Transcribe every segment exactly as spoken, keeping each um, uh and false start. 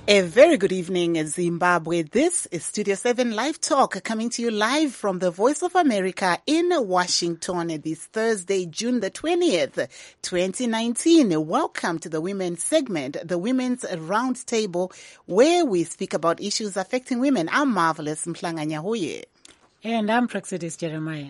A very good evening, Zimbabwe. This is Studio seven Live Talk, coming to you live from the Voice of America in Washington this Thursday, June the twentieth, twenty nineteen. Welcome to the women's segment, the Women's Roundtable, where we speak about issues affecting women. I'm Marvelous Mhlanga Nyahoye. And I'm Praxidis Jeremiah.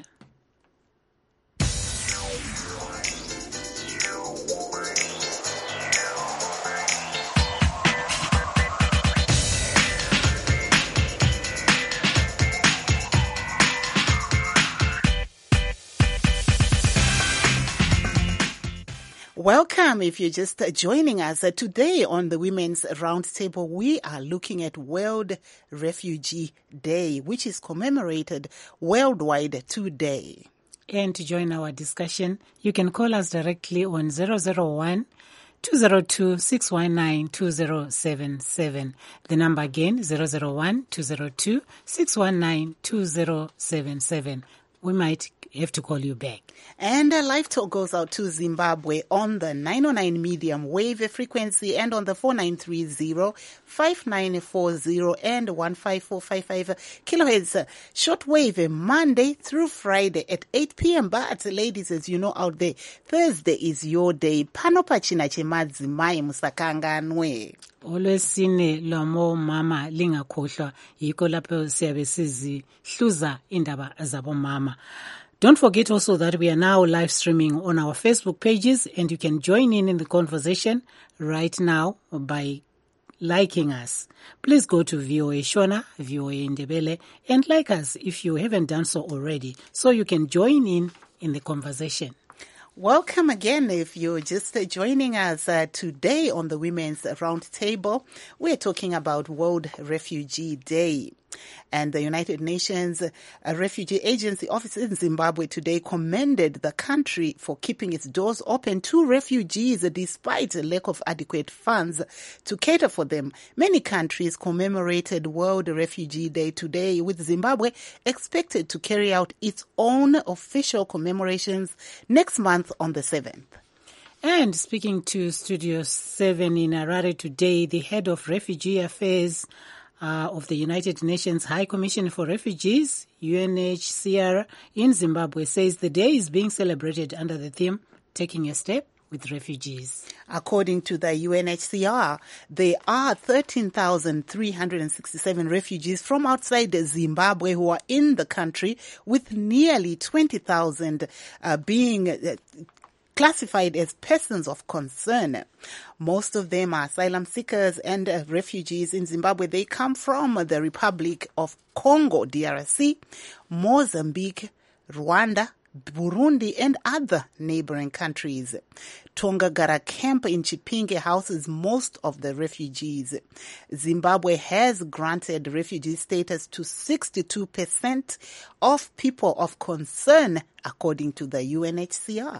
Welcome if you're just joining us. Uh, today on the Women's Roundtable, we are looking at World Refugee Day, which is commemorated worldwide today. And to join our discussion, you can call us directly on zero zero one, two zero two, six one nine, two zero seven seven. The number again, zero zero one, two zero two, six one nine, two zero seven seven. We might have to call you back. And a live talk goes out to Zimbabwe on the nine oh nine medium wave frequency and on the four nine three zero, five nine four zero and one five four five five kilohertz shortwave Monday through Friday at eight p.m. But ladies, as you know out there, Thursday is your day. Pano pachina chemadzimai musakanganwe. Always sine lomo mama lingakhohlwa yikho lapho siyabe sizihluza indaba zabo mama. Don't forget also that we are now live streaming on our Facebook pages, and you can join in in the conversation right now by liking us. Please go to V O A Shona, V O A Ndebele, and like us if you haven't done so already, so you can join in in the conversation. Welcome again if you're just joining us uh, today on the Women's Roundtable. We're talking about World Refugee Day. And the United Nations uh, Refugee Agency office in Zimbabwe today commended the country for keeping its doors open to refugees despite a lack of adequate funds to cater for them. Many countries commemorated World Refugee Day today, with Zimbabwe expected to carry out its own official commemorations next month on the seventh. And speaking to Studio seven in Harare today, the head of Refugee Affairs Uh, of the United Nations High Commission for Refugees, U N H C R, in Zimbabwe, says the day is being celebrated under the theme, Taking a Step with Refugees. According to the U N H C R, there are thirteen thousand three hundred sixty-seven refugees from outside Zimbabwe who are in the country, with nearly twenty thousand uh, being uh, classified as persons of concern. Most of them are asylum seekers and uh, refugees in Zimbabwe. They come from the Republic of Congo, D R C, Mozambique, Rwanda, Burundi, and other neighboring countries. Tongagara camp in Chipinge houses most of the refugees. Zimbabwe has granted refugee status to sixty-two percent of people of concern, according to the U N H C R.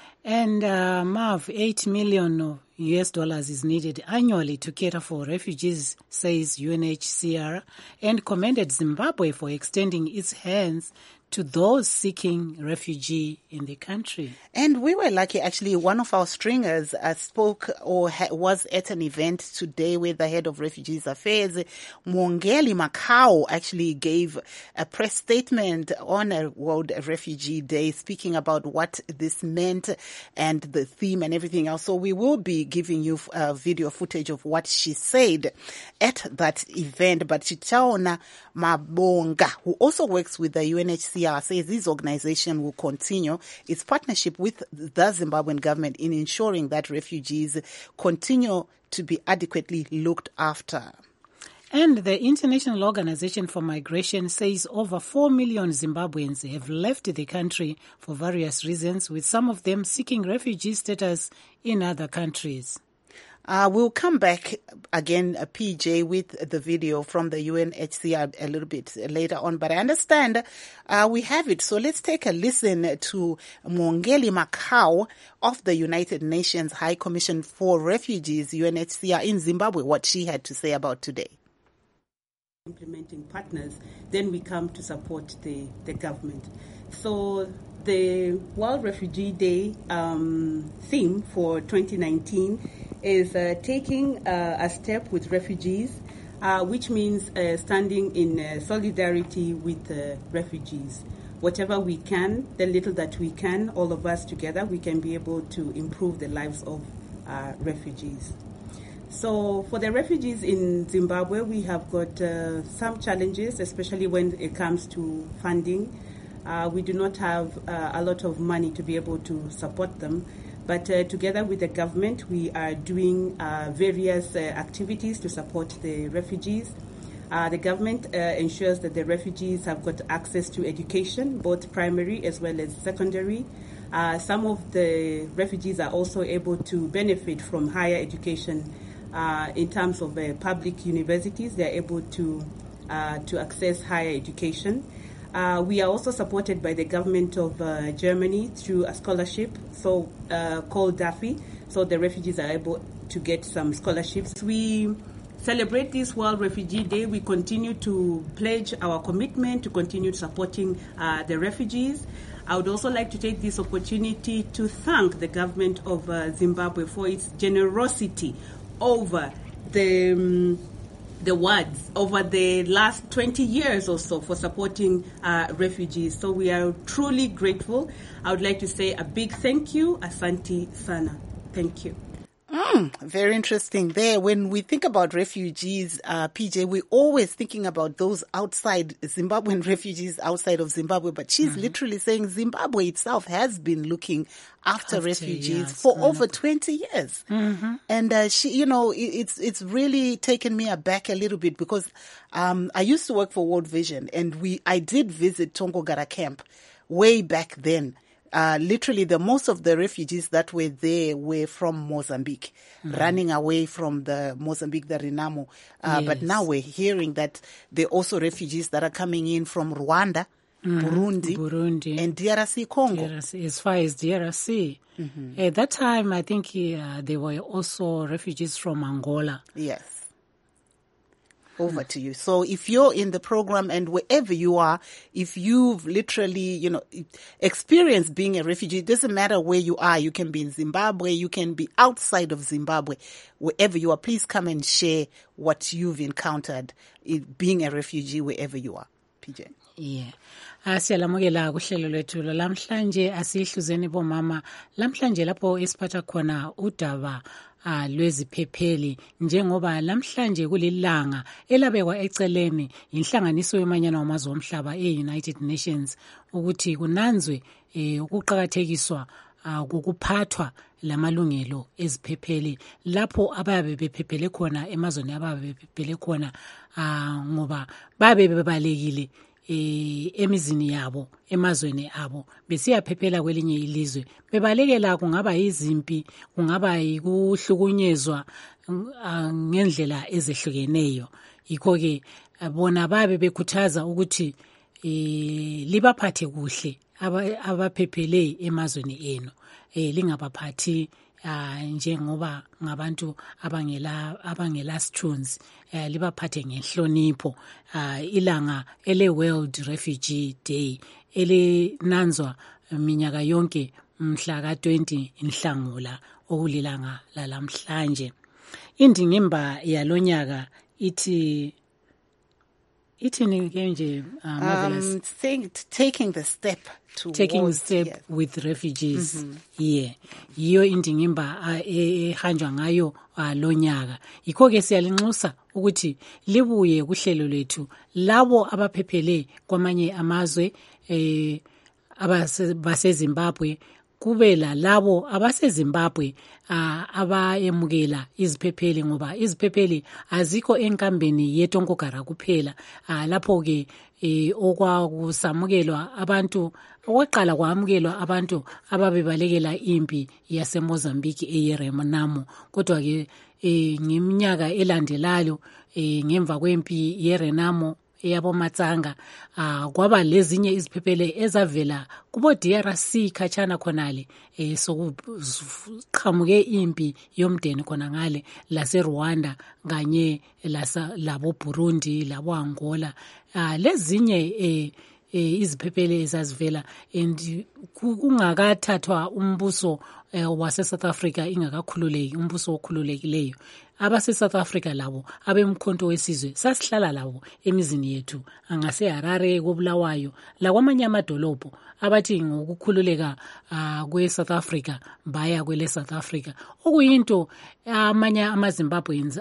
And uh, Marv, eight million U S dollars is needed annually to cater for refugees, says U N H C R, and commended Zimbabwe for extending its hands to those seeking refugee in the country. And we were lucky, actually, one of our stringers uh, spoke or ha- was at an event today with the head of Refugees Affairs. Mwongeli Makau actually gave a press statement on a World Refugee Day, speaking about what this meant and the theme and everything else. So we will be giving you uh, video footage of what she said at that event. But Chitaona Mabonga, who also works with the U N H C R, says this organization will continue its partnership with the Zimbabwean government in ensuring that refugees continue to be adequately looked after. And the International Organization for Migration says over four million Zimbabweans have left the country for various reasons, with some of them seeking refugee status in other countries. Uh, we'll come back again, uh, P J, with the video from the U N H C R a little bit later on. But I understand uh, we have it. So let's take a listen to Mwongeli Makau of the United Nations High Commission for Refugees, U N H C R, in Zimbabwe, what she had to say about today. Implementing partners, then we come to support the, the government. So the World Refugee Day um, theme for twenty nineteen is uh, taking uh, a step with refugees, uh, which means uh, standing in uh, solidarity with uh, refugees. Whatever we can, the little that we can, all of us together, we can be able to improve the lives of uh, refugees. So for the refugees in Zimbabwe, we have got uh, some challenges, especially when it comes to funding. Uh, we do not have uh, a lot of money to be able to support them. But uh, together with the government, we are doing uh, various uh, activities to support the refugees. Uh, the government uh, ensures that the refugees have got access to education, both primary as well as secondary. Uh, some of the refugees are also able to benefit from higher education uh, in terms of uh, public universities. They are able to, uh, to access higher education. Uh, we are also supported by the government of uh, Germany through a scholarship so uh, called DAFI, so the refugees are able to get some scholarships. We celebrate this World Refugee Day. We continue to pledge our commitment to continue supporting uh, the refugees. I would also like to take this opportunity to thank the government of uh, Zimbabwe for its generosity over the um, the words over the last twenty years or so for supporting uh, refugees. So we are truly grateful. I would like to say a big thank you, Asante Sana. Thank you. Mm, very interesting there. When we think about refugees, uh, P J, we're always thinking about those outside Zimbabwean refugees outside of Zimbabwe. But she's mm-hmm. literally saying Zimbabwe itself has been looking after, after refugees years, for mm-hmm. over twenty years. Mm-hmm. And uh, she, you know, it, it's it's really taken me aback a little bit because um, I used to work for World Vision, and we I did visit Tongogara camp way back then. Uh, literally, the most of the refugees that were there were from Mozambique, mm. running away from the Mozambique, the Renamo. Uh, yes. But now we're hearing that there are also refugees that are coming in from Rwanda, mm. Burundi, Burundi, and D R C Congo. D R C, as far as D R C. Mm-hmm. At that time, I think uh, there were also refugees from Angola. Yes. Over to you. So if you're in the program and wherever you are, if you've literally, you know, experienced being a refugee, it doesn't matter where you are. You can be in Zimbabwe, you can be outside of Zimbabwe, wherever you are. Please come and share what you've encountered in being a refugee wherever you are. P J. Yeah. Asiyalamukela kuhlelo lwethu lamhlanje asihluzeni bomama lamhlanje lapho esiphatha khona udaba uh, lweziphepheli njengoba lamhlanje kulilanga elabekwa eceleni inhlanganiso yomanyano wamazwe omhlaba e-United Nations ukuthi kunanzwe eh, ukuqhakathekiswa uh, kokuphathwa lamalungelo eziphepheli lapho ababe bephephele khona emazweni ababe bephephele khona uh, ngoba babe bebalekile E, emizini yabo emazweni abo besiyaphephela kwelinye ilizwe bebalekela kungaba izimpi kungaba yikuhlukunyezwa uh, ngendlela ezehlukeneyo yikho ke bona babe bekhuthaza ukuthi e, libaphathe kuhle abaphephele emazweni enu e, lingabaphathi uh, njengoba ngabantu abangela abangela sithunzi uh, libaphathe ngenhlonipho uh, ilanga ele World Refugee Day elinanzwa minyaka yonke mhla ka twenty Nhlangula okulilanga lalamhlanje. Indingimba yalonyaka ithi Ithini ke nje uh, Marvelous um, think, taking the step to taking the step yes. with refugees mm-hmm. yeah yiyo indingimba ehanjwa ngayo lonyaka yikho ke siyalinxusa ukuthi libuye kuhlelo lethu labo abaphephele kwamanye amazwe eh abase Zimbabwe kube la labo abase Zimbabwe uh, abayemukela iziphepheli ngoba iziphepheli azikho enkambeni yeTongogara kuphela uh, lapho ke eh, okwakusamukelwa abantu okwaqala kwamukelwa abantu ababebalekela impi yase Mozambique eyeRenamo kodwa ke eh, ngeminyaka elandelayo eh, ngemva kwempi yeRenamo eyabo Matsanga uh, kwaba lezinye iziphephele ezavela kubo D R C khatshana khonale eh, sokuqhamuke impi yomdeni khona ngale lase Rwanda kanye lasa labo Burundi labo Angola uh, lezinye eh, eh, iziphepheli ezazivela and kungakathathwa umbuso eh, wase South Africa ingakakhululeki umbuso okhululekileyo abase South Africa labo abemkhonto wesizwe sasihlala labo emizini yethu angase Harare koBulawayo la kwamanye amadolobho abathi ngokukhululeka uh, kwe South Africa baya kwele South Africa okuyinto amanye uh, amaZimbabweans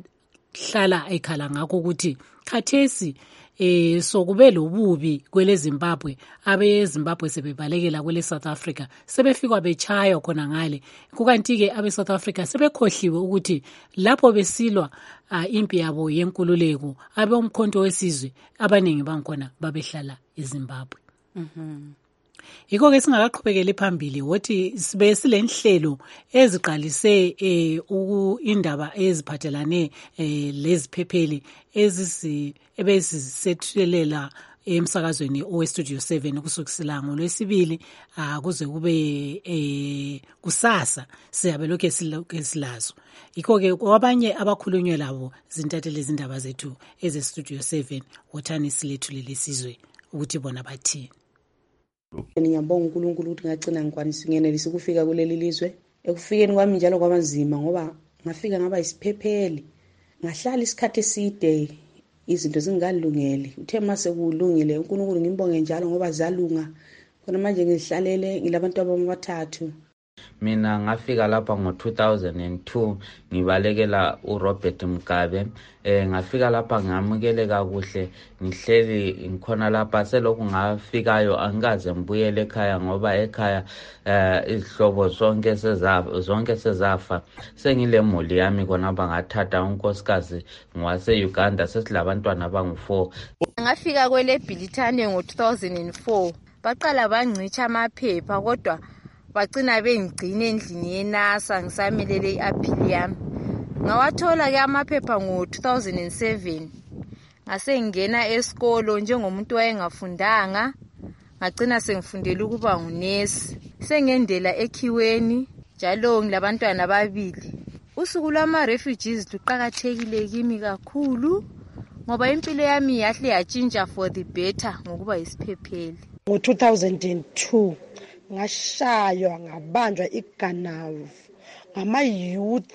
ahlala uh, ekhala ngakho ukuthi khathesi eh so kube lobubi kwele Zimbabwe abe Zimbabwe sebebalekela kwele South Africa sebefikwa bechaywa khona ngale kukanti ke abe South Africa sebekhohliwe ukuthi lapho besilwa uh, impi yabo yenkululeko abe umkhonto wesizwe abaningi bangkhona babehlala eZimbabwe. Mhm. Yiko ke singakaqhubekele phambili wothi sibe silenhlelo eziqalise eh indaba eziphathelane eh leziphepheli ezisi ebesisethelela emsakazweni owe Studio seven kusukisela ngolwesibili akuze kube eh kusasa siyabe lokho silokho silazo. Yiko ke kwabanye abakhulunywe labo zintathele izindaba zethu eze Studio seven wothani silethulele sizwe ukuthi bona bathini. Ngiyabonga uNkulunkulu ukuthi ngagcina ngikwanisa ngenelisa ukufika kuleli lizwe. Ekufikeni kwami njalo kwabanzima ngoba ngafika ngaba isiphepheli. Ngahlala isikhathi eside izinto zingalungele. Uthe mase kulungile uNkulunkulu ngimbonge njalo ngoba zalunga. Khona manje ngihlalele ngilabantu abamathathu. Mina ngafika lapha ngo two thousand two ngibalekela uRobert Mugabe eh ngafika lapha ngamukeleka kuhle ngihleli ngikhona lapha selokhu ngafikayo angikaze mbuyele ekhaya ngoba ekhaya eh izihlobo zonke sezafa zonke sezafa sengilemuli yami khona bangathatha unkosikazi ngwase Uganda sesilabantwana abangu four. Ngafika kwele Bhilithane ngo two thousand four baqala bangcicha amaphepha kodwa bagcina bengigcine endlini yeNASA ngisamelele iappeal yami ngawathola ke amaphepha ngo two thousand seven ngase ngena esikolo njengomuntu wayengafundanga ngagcina sengifundela ukuba ngunesi sengendela ekhiweni njalo ngilabantwana ababili. Usuku lwama refugees luqhakathekile kimi kakhulu ngoba impilo yami yahle yatshintsha for the better ngokuba isiphepheli. Ngo two thousand two ngashaywa ngabanjwa iganavu ngama youth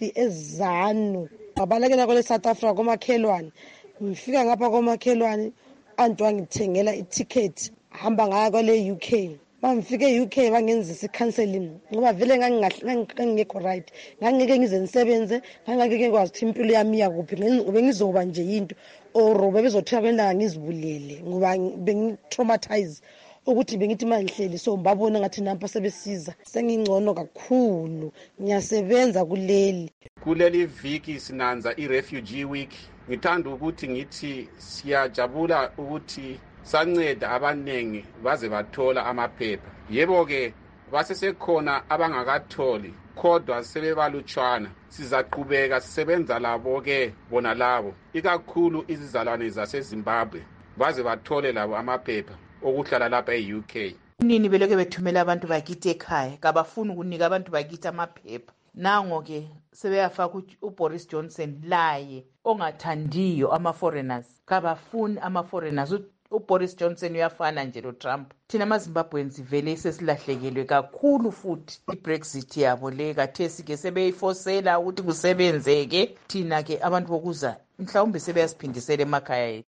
ezanu ngabalekela kwele South Africa komakhelwane ngifika ngapha komakhelwane antu wangithengela iticket hamba ngaya kwele U K bangifike e U K bangenzisa counseling ngoba vele ngangingekho right ngangeke ngize nisebenze ngangeke ngikwazi ukuthi impilo yami yakuphi bengizoba nje into or bebezothika kwenda ngizibulele ngoba bengi traumatize ukuthi bengithi mangihleli so mbabona ngathi nampa sebesiza sengingcono kakhulu ngiyasebenza kuleli kuleli viki sinanza i-refugee week. Ngithanda ukuthi ngithi siyajabula ukuthi sanceda abanengi baze bathola amaphepha. Yebo ke basesekhona abangakatholi kodwa sebebalutshwana sizaqhubeka sisebenza labo ke bona labo ikakhulu izizalwane zaseZimbabwe baze bathole labo amaphepha okuhlala lapha e-U K. Nini beloke bethumela abantu bakithi ekhaya kabafuni ukunika abantu bakithi amaphepha. Nango ke sebeyafaka uBoris Johnson laye ongathandiyo ama foreigners kabafuni ama foreigners. uBoris Johnson uyafana nje loTrump. Thina amaZimbabweans vele sesilahlekelwe kakhulu futhi iBrexit yabo le kathesi ke sebeyifosela ukuthi kusebenzeke thina ke abantu bokuza mhlawumbe sebeyasiphindisela emakhaya ethu.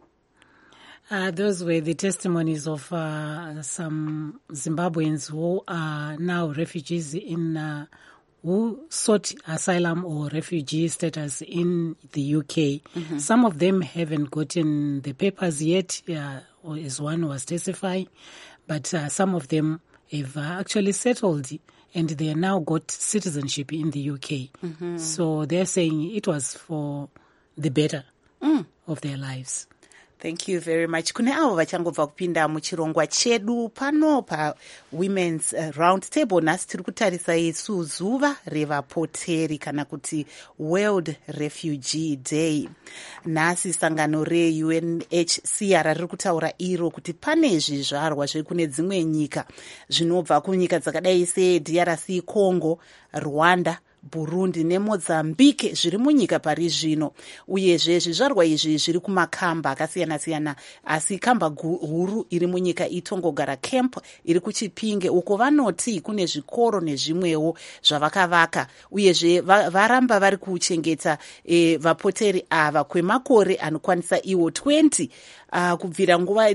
Uh, those were the testimonies of uh, some Zimbabweans who are now refugees in uh, who sought asylum or refugee status in the U K. Mm-hmm. Some of them haven't gotten the papers yet, uh, or as one was testifying, but uh, some of them have uh, actually settled and they now got citizenship in the U K. Mm-hmm. So they're saying it was for the better mm. of their lives. Thank you very much. Kune avo vachangobva kupinda muchirongwa chedu pano pa Women's uh, Round Table. Nasi tiri kutarisa isu zuva revapoteri kana kuti World Refugee Day. Nasi sangano re U N H C R riri kutaura iro kuti pane zvizvarwa zviri kune dzimwe nyika zvinobva kunyika dzakadai se D R C, Congo, Rwanda, Burundi neMozambique zviri munyika pari zvino. Uyezve zvizvarwa izvi zviri kumakamba akasiyana-siyana, asi kamba huru iri munyika iTongogara Camp iri kuChipinge, uko vanoti kune zvikoro nezvimwewo zvavakavaka. Uyezve varamba vari kuchengeta e, vapoteri ava kwemakore anokwanisa iwo twenty. Uh, kubvira nguva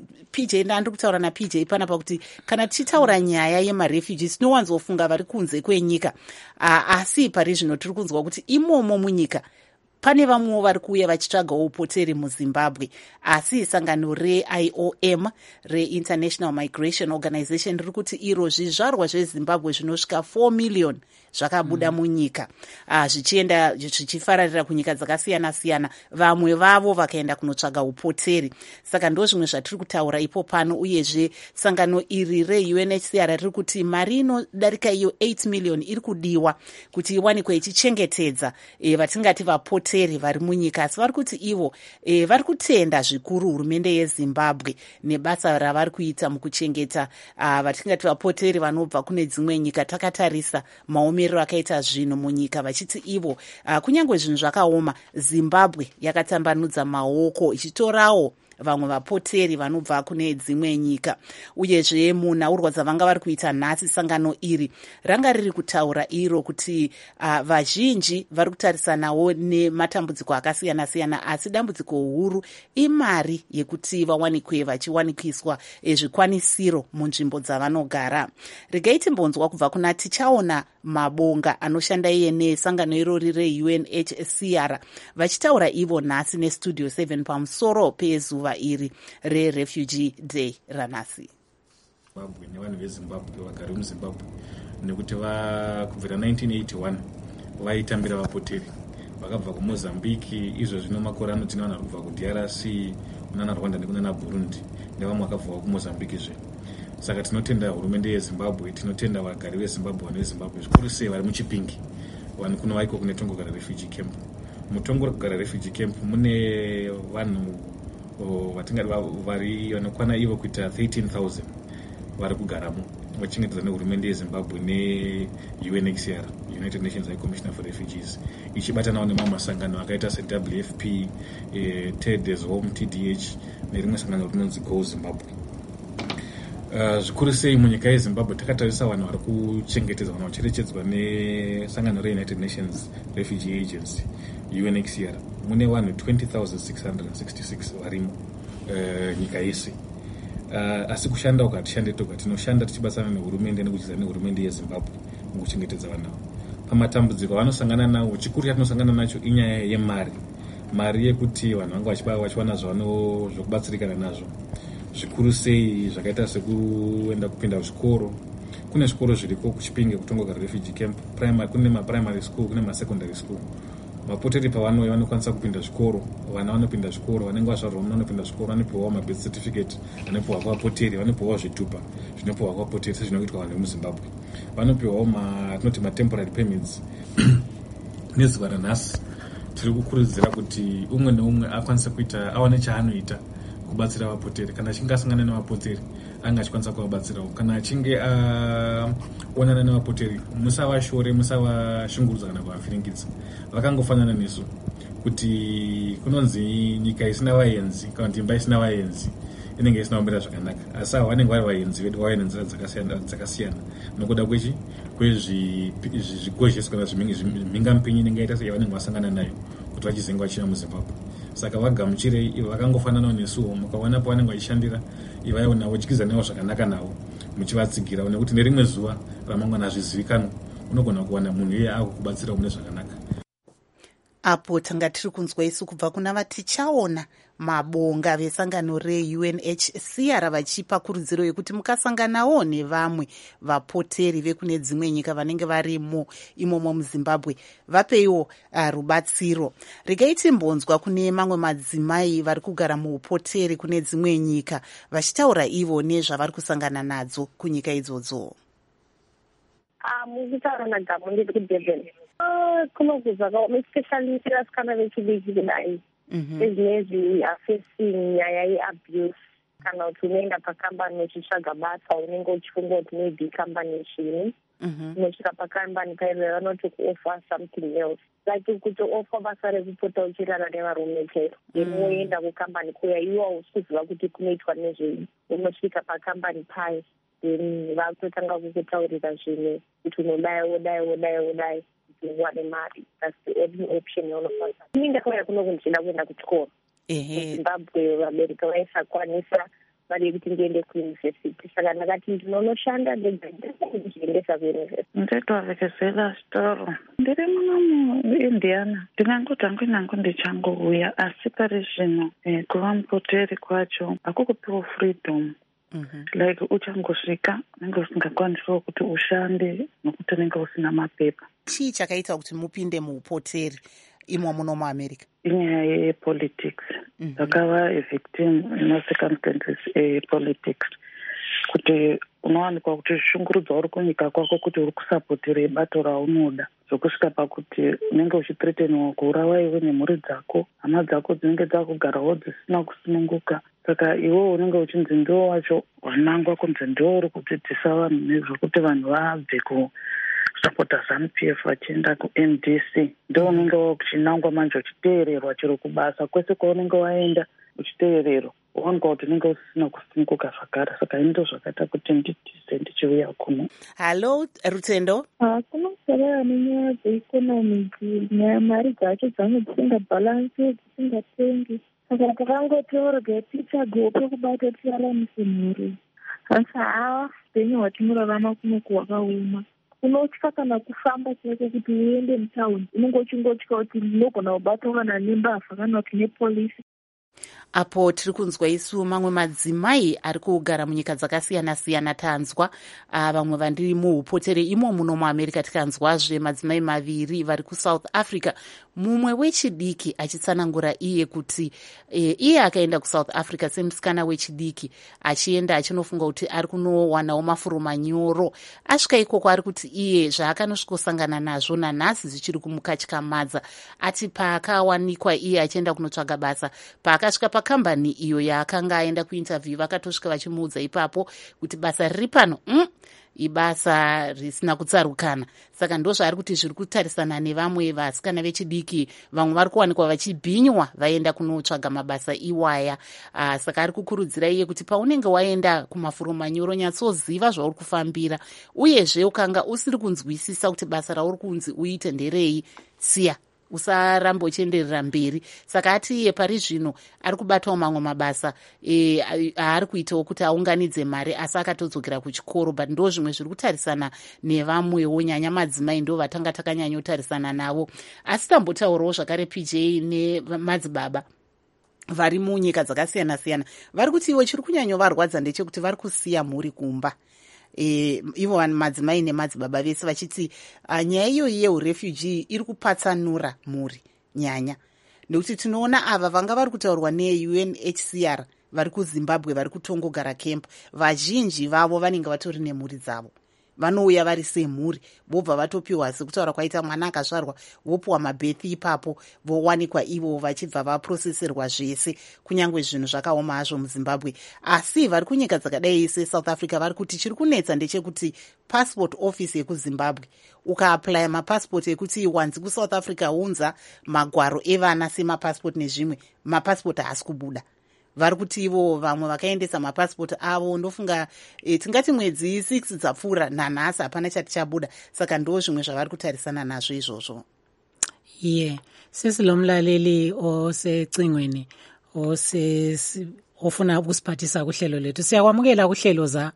P J ndandiri kutaura na P J panapa kuti kana tichitaura nyaya yemarefugees tinowanzofunga vari kunze kwenyika, uh, asi pari zvino tiri kunzwa kuti imomo munyika pane vamwewo vari kuuya vachitsvagawo upoteri muZimbabwe. Asi sangano reI O M, reInternational Migration Organization, riri kuti iro zvizvarwa zveZimbabwe zvinosvika four million zvakabuda mm. munyika, uh, zvichienda zvichifararira kunyika dzakasiyana-siyana, vamwe vavo vakaenda kunotsvaga upoteri. Saka ndo zvimwe zvatiri kutaura ipo pano. Uyezve sangano iri reU N H C R riri kuti mari inodarika iyo eight million iri kudiwa kuti iwanikwe ichichengetedza e, vatingati vapoteri vari munyika. Asi vari kuti ivo e, vari kutenda zvikuru hurumende yeZimbabwe nebasa ravari kuita mukuchengeta uh, vatingati vapoteri vanobva kune dzimwe nyika. Takatarisa maomero akaita zvinhu munyika, vachiti ivo uh, kunyange zvinhu zvakaoma, Zimbabwe yakatambanudza maoko ichitorawo vamwe vapoteri vanobva kune dzimwe nyika. Uyezve munhaurwa dzavanga vari kuita nhasi, sangano iri ranga riri kutaura iro kuti uh, vazhinji vari kutarisanawo nematambudziko akasiyana-siyana, asi dambudziko huru imari yekuti vawanikwe vachiwanikiswa zvikwanisiro munzvimbo dzavanogara. Regai timbonzwa kubva kuna Tichaona Mabonga anoshanda iye nesangano irori reU N H C R vachitaura ivo nhasi nestudio seven pamusoro pezuva iri reRefugee Day ranhasi. Zimbabwe nevanhu veZimbabwe vagari muZimbabwe nekuti kubvira nineteen eighty-one vaitambira vapoteri vakabva kuMozambique, izvo zvino makore anotina vanhu vari kubva kuD R C, kunana Rwanda nekunana Burundi, nevamwe vakabvawo kuMozambique zve. Saka tinotenda hurumende yeZimbabwe, tinotenda vagari veZimbabwe, vanhu veZimbabwe zvikuru sei vari muChipinge, vanhu kuno vaiko kune Tongogara Refugee Camp. MuTongogara Refugee Camp mune vanhu vatingati vari vanokwana ivo kuita thirteen thousand vari kugaramo vachengetedza nehurumende yeZimbabwe neU N H C R, United Nations High Commissioner for Refugees, ichibatanawo nemamwe masangano akaita seW F P, eh, TED as Home, T D H nerimwe sangano rinonzi Go Zimbabwe. Uh, zvikuru sei munyika yeZimbabwe takatarisa vanhu vari kuchengetedza vanhu vacherechedzwa nesangano reUnited Nations Refugee Agency, U N H C R. Mune vanhu twenty thousand six hundred sixty-six varimo uh, nyika yese. Uh, asi kushanda uka tishande toga, tinoshanda tichibatsana nehurumende nekuchidza nehurumende yeZimbabwe mukuchengetedza vanhu ava. Pamatambudziko vanosangana nawo, chikuru chatinosangana nacho inyaya yemari, mari yekuti vanhu vanga vachiwana zvano zvokubatsirikana nazvo. Zvikuru sei zvakaita sekuenda kupinda zvikoro. Kune zvikoro zviriko kuChipinge kuTongogara Refugee Camp, primary, kune maprimary school, kune masecondary school. Mapoteri pavanouya vanokwanisa kupinda zvikoro, vana vanopinda zvikoro, vanenge vazvarwa muno vanopinda zvikoro, vanopiwawo mabirth certificate, vanopiwa kwavapoteri, vanopiwawo zvitupa zvinopiwa kwavapoteri sezvinoitwa vanhu vemuZimbabwe. Vanopiwawo ma tinoti matemporary permits. Nezuva ranhasi tiri kukurudzira kuti umwe neumwe akwanise kuita awane chaanoita kubatsira vapoteri. Kana achinge asangana nevapoteri anga achikwanisa kuvabatsirawo. Kana achinge aonana uh, nevapoteri, musavashore, musavashungurudza kana kuvafiringidza. Vakangofanana nesu kuti kunonzi nyika isina vaenzi kana kuti imba isina vaenzi inenge isina kumira zvakanaka. Asi avo vanenge vari vaenzi vedu vauya nenzira dzakasiyana dzakasiyana nokuda kwechi kwezvigozhesi kana zvimhingamupinyi inenge yaita seyavanenge vasangana nayo kuti vachizenga vachina muZimbabwe. Saka vagamuchirei ivo vakangofananawo nesuwo, mukaona pavanenge vachishandira ivaiwo navo chikidza navo zvakanaka navo muchivatsigira, nekuti nerimwe zuva ramangwana hazvizivikanwa unogona kuwana munhu iye akukubatsira mune zvakanaka. Apo tanga tiri kunzwa isu kubva kuna vatichaona Mabonga vesangano reU N H C R vachipa kurudziro yekuti mukasanganawo nevamwe vapoteri vekune dzimwe nyika vanenge varimo imomo muZimbabwe vapeiwo uh, rubatsiro. Regai timbonzwa kune mamwe madzimai vari kugara muupoteri kune dzimwe nyika vachitaura ivo nezvavari kusangana nadzo kunyika idzodzo. Ah, muzitaura nagamo ndiri kuDurban. Ah, kunobvunza kaoma especially tirasikana vechidiki kudai. Ezvinezvi afacing nyaya yeabuse kana kuti unoenda pakambani uchitsvaga basa unenge uchifunga kuti maybe kambani chini unosvika pakambani paive vanoti kuoffer something else like kuti offer basa rekupota uchirara nevarume chero then woenda kukambani kuya iwo hausi kuziva kuti kunoitwa nezvei unosvika pakambani payo then vakutotanga kukutaurira zvimwe kuti unodai wodai wodai wodai kuti uwane mari. That's the only option yaunokwanisa. Ini ndakauya kuno kundichida kuenda kuchikoro muzimbabwe vabereki vaisakwanisa vari kuti ndiende kuyunivhesiti saka ndakati ndinonoshanda ndichiendesa kuyunivhesiti. ndetovekezela storo ndiri muno muindiana ndingangoti hangu nangu ndichangouya asi pari zvino kuva mupoteri kwacho hakukupiwa freedom. Mm-hmm. Like uchangosvika unenge usingakwanisiwo kuti ushande nokuti unenge usina mapepa. Chii chakaita kuti mupinde muupoteri imwe muno muamerica? Inyaya yepolitics. Ndakava evictim nemacircumstances epolitics kuti unowanikwa kuti zvishungurudza uri kunyika kwako kuti uri kusapotire bato raunoda zvokusvika pakuti unenge uchithreateniwa kuurawa iwe nemhuri dzako, hama dzako dzinenge dzakugarawo dzisina kusununguka. Saka iwewo unenge uchinzi ndiwo wacho wanangwa kunzi ndiwo uri kudzidzisa vanhu nezvokuti vanhu vabve kusapota ZANU P F vachienda ku-M D C. Ndiwo unenge uchinangwa manje uchiteererwa chero kubasa kwese kwaunenge waenda uchiteererwa waonekwa kuti unenge usisina kusununguka zvakare. Saka ndo zvakaita kuti nditize ndichiuya kuno. Halo Rutendo. Kunosarara nenyaya dzeikonomi, nyaya mari dzacho dzange dzisingabhalansi dzisingatengi. Saka takangotorwa tichagope kubata tiraramise mhuri. Asi hawa upenyu hwatinorarama kuno kwakaoma. Unotya kana kufamba chete kuti uende mutaundi unenge uchingotya kuti unogona kubatwa kana nembavha kana kuti nepolisi. Apo tiri kunzwa isu mamwe madzimai ari kugara munyika dzakasiyana-siyana tanzwa uh, vamwe vandiri muupoteri imo muno muamerica tikanzwazve madzimai maviri vari kuSouth Africa, mumwe wechidiki achitsanangura iye kuti e, iye akaenda kuSouth Africa semusikana wechidiki achienda achinofunga kuti ari kunowanawo mafuro manyoro. Asvika ikoko ari kuti iye zvaakanosvikosangana nazvo nanhasi zvichiri kumukatyamadza. Ati paakawanikwa iye achienda kunotsvaga basa, paakasvika pakambani iyo yaakanga aenda kuinterview vakatosvika vachimuudza ipapo kuti basa riri pano mm, ibasa risina kutsarukana. Saka ndo zvaari kuti zviri kutarisana nevamwe vasikana vechidiki vamwe vari kuwanikwa vachibhinywa vaenda kunotsvaga mabasa iwaya. Uh, saka ari kukurudzira iye kuti paunenge waenda kumafuro manyoro nyatsoziva zvauri kufambira, uyezve ukanga usiri kunzwisisa kuti basa rauri kunzi uite nderei, siya usaramba uchienderera mberi. Saka ati iye pari zvino ari kubatawo mamwe mabasa e, aari kuitawo kuti aunganidze mari asi akatodzokera kuchikoro, but ndo zvimwe zviri kutarisana nevamwewo, nyanya madzimai ndo vatanga takanyanyotarisana navo. Asi tambotaurawo zvakare P J nemadzibaba vari munyika dzakasiyana-siyana vari kuti iwe chiri kunyanyovarwadza ndechekuti vari kusiya mhuri kumba. E, ivo vanhu madzimai nemadzibaba vese vachiti uh, nyaya iyoyi yeurefugee iri kupatsanura mhuri nyanya, nekuti tinoona ava vanga vari kutaurwa ne-U N H C R vari kuZimbabwe vari kutongogara camp, vazhinji vavo vanenge vatori nemhuri dzavo, vanouya vari semhuri vobva vatopiwa sekutaura kwaita mwana akazvarwa vopiwa mabhethi ipapo vowanikwa ivo vachibva vaproseserwa zvese, kunyange zvinhu zvakaoma hazvo muZimbabwe. Asi vari kunyika dzakadai seSouth Africa vari kuti chiri kunetsa ndechekuti passport office yekuZimbabwe ukaaplya mapassport ekuti wanzi kuSouth Africa unza magwaro evana semapassport nezvimwe, mapassport haasi kubuda. Vari kuti ivo vamwe vakaendesa mapasipoti avo ndofunga e, tingati mwedzi six dzapfuura nanhasi hapana chati chabuda. Saka ndo zvimwe zvavari kutarisana nazvo izvozvo. Ye yeah. Sisi lo mlaleli osecingweni ose ofuna ukusiphathisa kuhlelo lethu siyakwamukela kuhlelo za.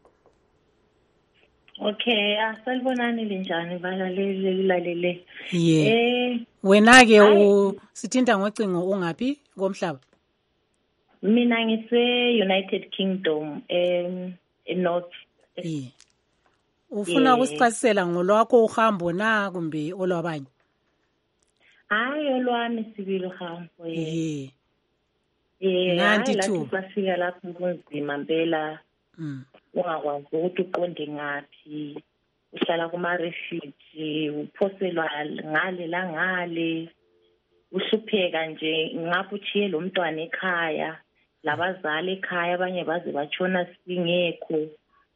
Okay, asalibonani linjani balaleli lilalele. Ye yeah. Eh wena ke usithinta ngocingo ungaphi komhlaba? Mina ngise-United Kingdom em eNorth. Yeah. Ufuna ukusichasisela ngolwakho uhambo na kumbe olwabanye? Hayi olwami sibili uhambo. Yeah. Eh nanti tu bafika lapho kunzima impela. Mm. Ungakwazi ukuthi uqonde ngapi. Uhlala kuma refugee, uphoselwa ngale la ngale. Uhlupheka nje ngapho uchiye lo mntwana ekhaya. Labazali ekhaya abanye baze batshona singekho,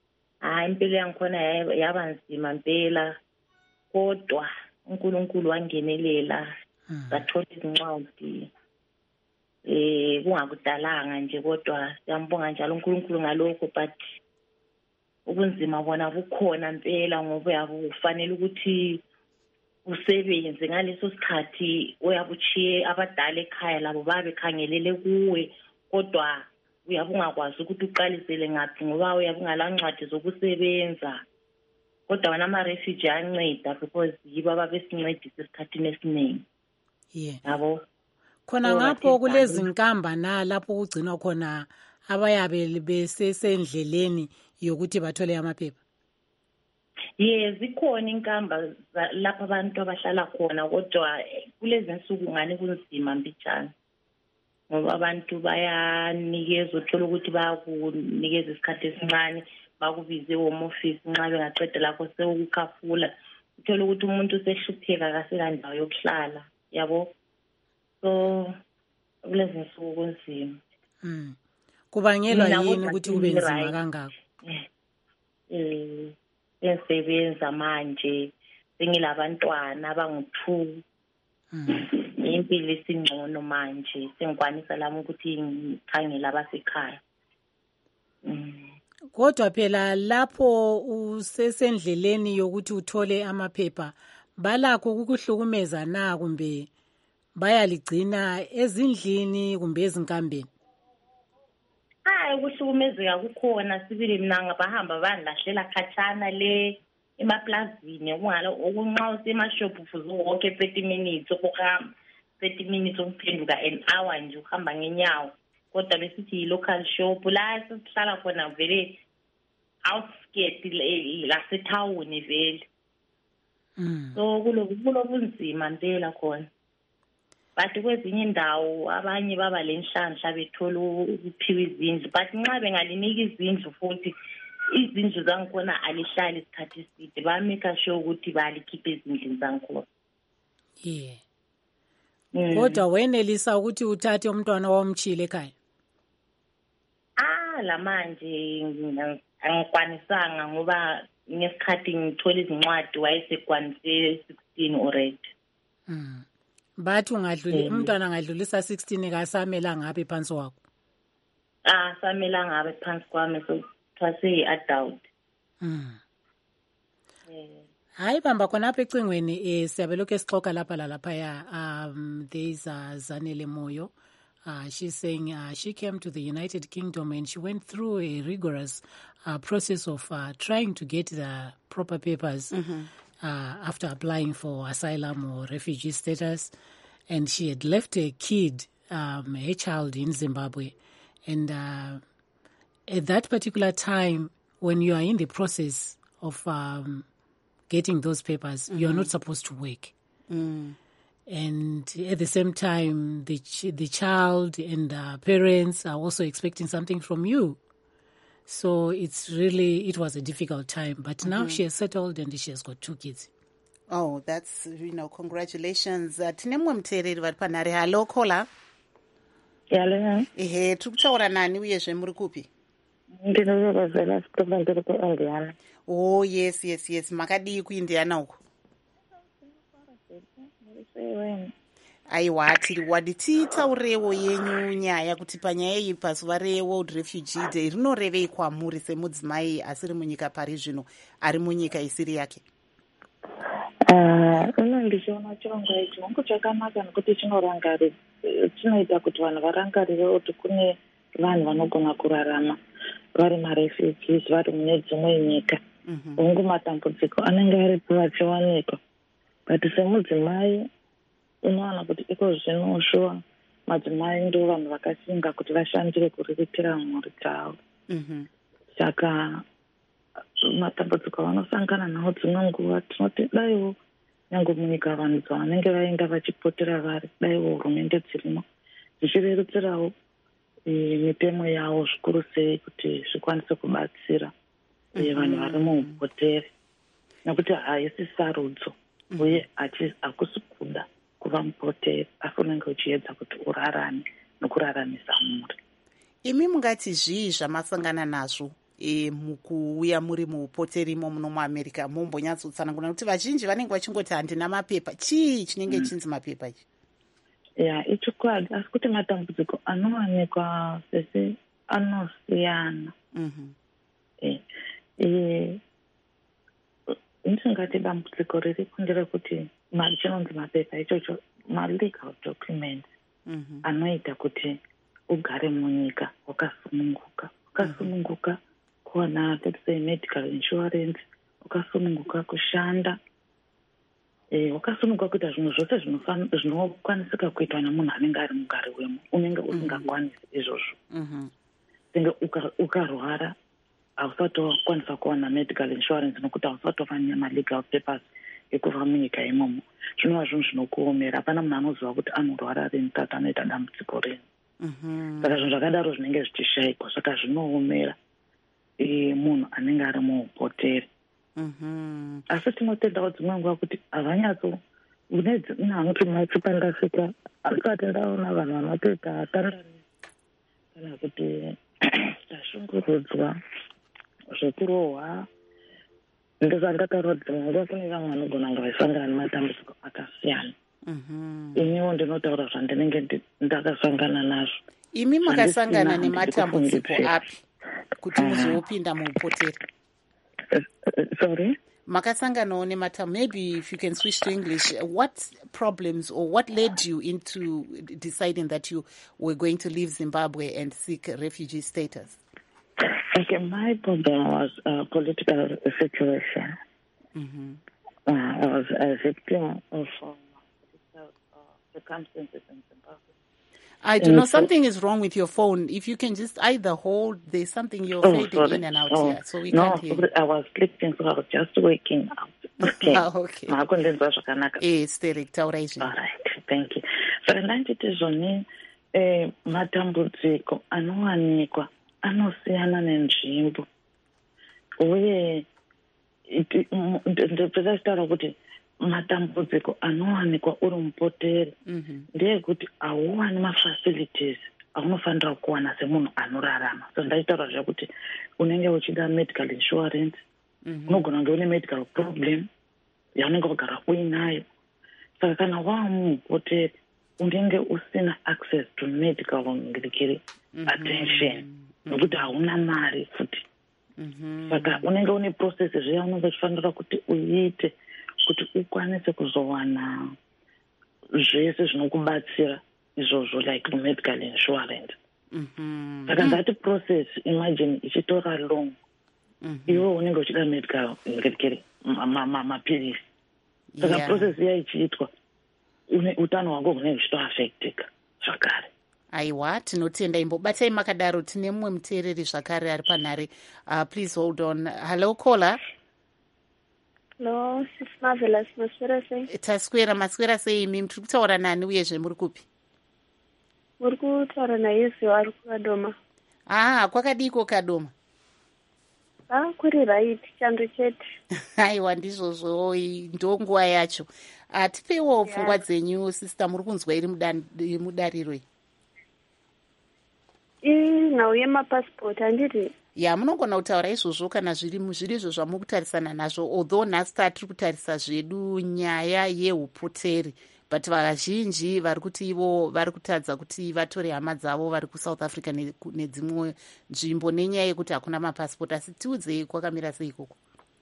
hayi impilo yangikhona yaba nzima mpela, kodwa uNkulunkulu wangenelela sathola izincwadi eh kungakudalanga nje, kodwa siyambonga njalo uNkulunkulu ngalokho. But ubunzima bona bukhona mpela, ngoba yakufanele ukuthi usebenze ngaleso sikhathi, uyabuchiye abadala ekhaya labo babe khangelele kuwe, kodwa uyabungakwazi ukuthi uqalisele ngaphi ngoba uyabungalancwadi zokusebenza. Kodwa wona ama-refugee anceda because yibo ababesincedisa esikhathini esiningi. Yeah. Yabo. Khona ngapho kulezi nkamba na lapho kugcinwa khona abayabe besesendleleni yokuthi bathole amaphepha. Yes, zikhona inkamba lapha abantu abahlala khona, kodwa kulezi nsuku ngani kunzima mbijana. Ngoba abantu bayanikeza, uthola ukuthi bayakunikeza isikhathi esincane, bakubize home office nxa bengaqeda lapho sewukukhafula. Uthola ukuthi umuntu usehlupheka akaselandawo yokuhlala, yabo. So kulezi nsuku kunzima. Mm. Kubangelwa yini ukuthi kube nzima kangako? Eh, sengisebenza manje, sengilabantwana abangu-two. Impilo isingcono manje, sengikwanisa lami ukuthi ngikhangele abasekhaya. Kodwa phela lapho usesendleleni yokuthi uthole amaphepha, balakho ukukuhlukumeza na kumbe bayaligcina ezindlini kumbe ezinkambeni? Hayi, ukuhlukumezeka kukhona, sibili mina ngabahamba bandlahlela khatshana le emaplazini, okunxa usemashophu futhi wonke thirty minutes ukuhamba, thirty minutes ukuphenduka an hour nje uhamba ngenyawo. Kodwa besithi yi-local shop la sesihlala khona vele outskirt lasethawuni vele. So kulobunzima mpela khona. But kwezinye indawo abanye baba lenhlanhla bethola ukuphiwa izindlu, but nxa bengalinika izindlu futhi izindlu zangikhona alihlali isikhathi eside, bameka sure ukuthi balikhiphe ezindlini zangikhona. Yeah. Kodwa wenelisa ukuthi uthathe umntwana womchile ekhaya? Ah, la manje angikwanisanga ngoba ngesikhathi ngithola izincwadi wayesekwanise sixteen already. Mm. Bathi ungadluli umntwana angadlulisa sixteen kasamela ngabe phansi wakho? Ah, samela ngabe phansi kwami, so thwase adult. Mm. Hayi bamba khona apha ecingweni eh siyabe lokho esixoxa lapha lapha ya um there is uh, Zanele Moyo. Uh, she's saying uh, she came to the United Kingdom and she went through a rigorous uh, process of uh, trying to get the proper papers mm-hmm. uh, after applying for asylum or refugee status. And she had left a kid, um, a child in Zimbabwe. And uh, at that particular time, when you are in the process of um, getting those papers, mm-hmm. you're not supposed to work. Mm. And at the same time, the ch- the child and uh, parents are also expecting something from you. So it's really, it was a difficult time. But mm-hmm. now she has settled and she has got two kids. Oh, that's, you know, congratulations. Tinemwe mtereri vari panhare. Hello, Kola. Hello. Ehe, tiri kutaura nani uyezve muri kupi? Ndinorovazela sitofa ndiri kuIndiana. Oh, yes, yes, yes. Makadii kuIndiana uko? Aiwa, tiri wadi titaurewo yenyu nyaya kuti panyaya iyi pazuva reWorld Refugee Day rinorevei kwamuri semudzimai asiri munyika pari zvino, ari munyika isiri yake? Ino ndichiona chirongwa ichi hongu chakanaka nekuti chinorangarira, chinoita kuti vanhu varangarire kuti kune vanhu vanogona kurarama vari marefugees vari mune dzimwe nyika. Hongu matambudziko anenge aripo vachiwanikwa, but semudzimai unowana kuti iko zvino shuwa madzimai ndo vanhu vakasinga kuti vashandire kuriritira mhuri dzavo. Saka matambudziko vanosangana nawo dzimwe nguva tinoti daiwo nyange munyika vanhu dzavanenge vaenda vachipotera vari, daiwo hurumende dzirimo dzichirerutsirawo mitemo yavo zvikuru sei kuti zvikwanise kubatsira vanhu vari muupotere, nekuti haisi sarudzo uye hakusi kuda kuva mupotere, asi unenge uchiedza kuti urarame nekuraramisa mhuri. Imi mungati zvii zvamasangana nazvo e, mukuuya muri muupoteri imo muno muamerica mombonyatsotsanangura kuti vazhinji vanenge vachingoti handina mapepa. Chii chinenge mm. chinzi mapepa ichi? Ya ichokwadi, asi kuti matambudziko anowanikwa sese anosiyana. mm-hmm. e, e, ndingati dambudziko riri kundira kuti chinonzi mapepa ichocho malegal document mm-hmm. anoita kuti ugare munyika wakasununguka wakasununguka kuwana let's say medical insurance, wakasununguka kushanda, eh wakasununguka kuita zvinhu zvose zvinokwanisika kuitwa nemunhu anenge ari mugari wemo unenge usingakwanisi izvozvo. mm-hmm. senge ukarwara hausati wakwanisa kuwana medical insurance nokuti hausati wafanya malegal papers ekuva munyika imomo. Zvinova zvinhu zvinokuomera, hapana munhu anoziva kuti anorwara rini tata anoita dambudziko rini. Saka zvinhu zvakadaro zvinenge zvichishayikwa, saka zvinoomera munhu anenge ari muupoteri. Asi tinotendawo dzimwe nguva kuti havanyatso unanoti matsipa ndasvika akati ndaona vanhu vanotoita atandani kana kuti tashungurudzwa zvekurohwa. Ndozvandataura kuti dzimwe nguva kune vamwe vanogona kunge vaisangana nematambudziko akasiyana. Iniwo ndinotaura zvandinenge ndakasangana nazvo. Imi makasangana nematambudziko api kuti muzopinda muupoteri? Sorry? Makasanganawo nematambudziko. Maybe if you can switch to English, what problems or what led you into deciding that you were going to leave Zimbabwe and seek refugee status? Okay, my problem was a political situation. Mm-hmm. Uh, I was a victim of uh, political uh, circumstances in Zimbabwe. I do know something is wrong with your phone. If you can just either hold, there's something you're oh, fading sorry. in and out oh, here, so we no, can't hear you. I was sleeping, so I was just waking up. Okay. Ah, okay. Yes, Derek, all right, thank you. So ndanditi zvoni eh, matambudziko anowanikwa anosiyana nenzvimbo uye ndopedza chitaura kuti matambudziko anowanikwa uri mupoteri ndeyekuti hauwani mafacilities aunofanira kuwana semunhu anorarama. So ndachitaura zvekuti unenge uchida medical insurance, unogona kunge une medical problem yaunenge wagara uinayo. Saka kana waa mupoteri unenge usina access to medical ngirikiri attention nokuti hauna mari futi. Saka unenge une process zviya unenge uchifanira kuti uite kuti ukwanise kuzowana zvese zvinokubatsira izvozvo like medical insurance. Saka ngati process imagine ichitora long, iwe unenge uchida medical ngirikiri mapirisi. Saka process iya ichiitwa utano hwako hunenge huchitoaffectika zvakare. Aiwa, tinotenda. Imbobatai makadaro. Tine mumwe muteereri zvakare ari panhare. Uh, please hold on. Hello, caller. Hello, sis Marvelous. Maswera sei? Taswera, maswera sei imi? Muri kutaura nani uyezve muri kupi? Muri kutaura naYesu ari kuKadoma. Ah, kwakadiko Kadoma? Ah, kuri right, chando chete. Aiwa, ndizvozvo, ndo nguva yacho. Uh, tipewo pfungwa dzenyu, sister, muri kunzwa iri mudariro iyi? Nhau yemapassport handiti? Ya, munogona kutaura izvozvo kana zviri izvo zvamukutarisana nazvo, although nhasi tiri kutarisa zvedu nyaya yeupoteri, but vazhinji vari kuti ivo vari kutadza kuti vatore hama dzavo vari kuSouth Africa nedzimwe nzvimbo nenyaya yekuti hakuna mapassport. Asi tiudzei kwakamira sei ikoko?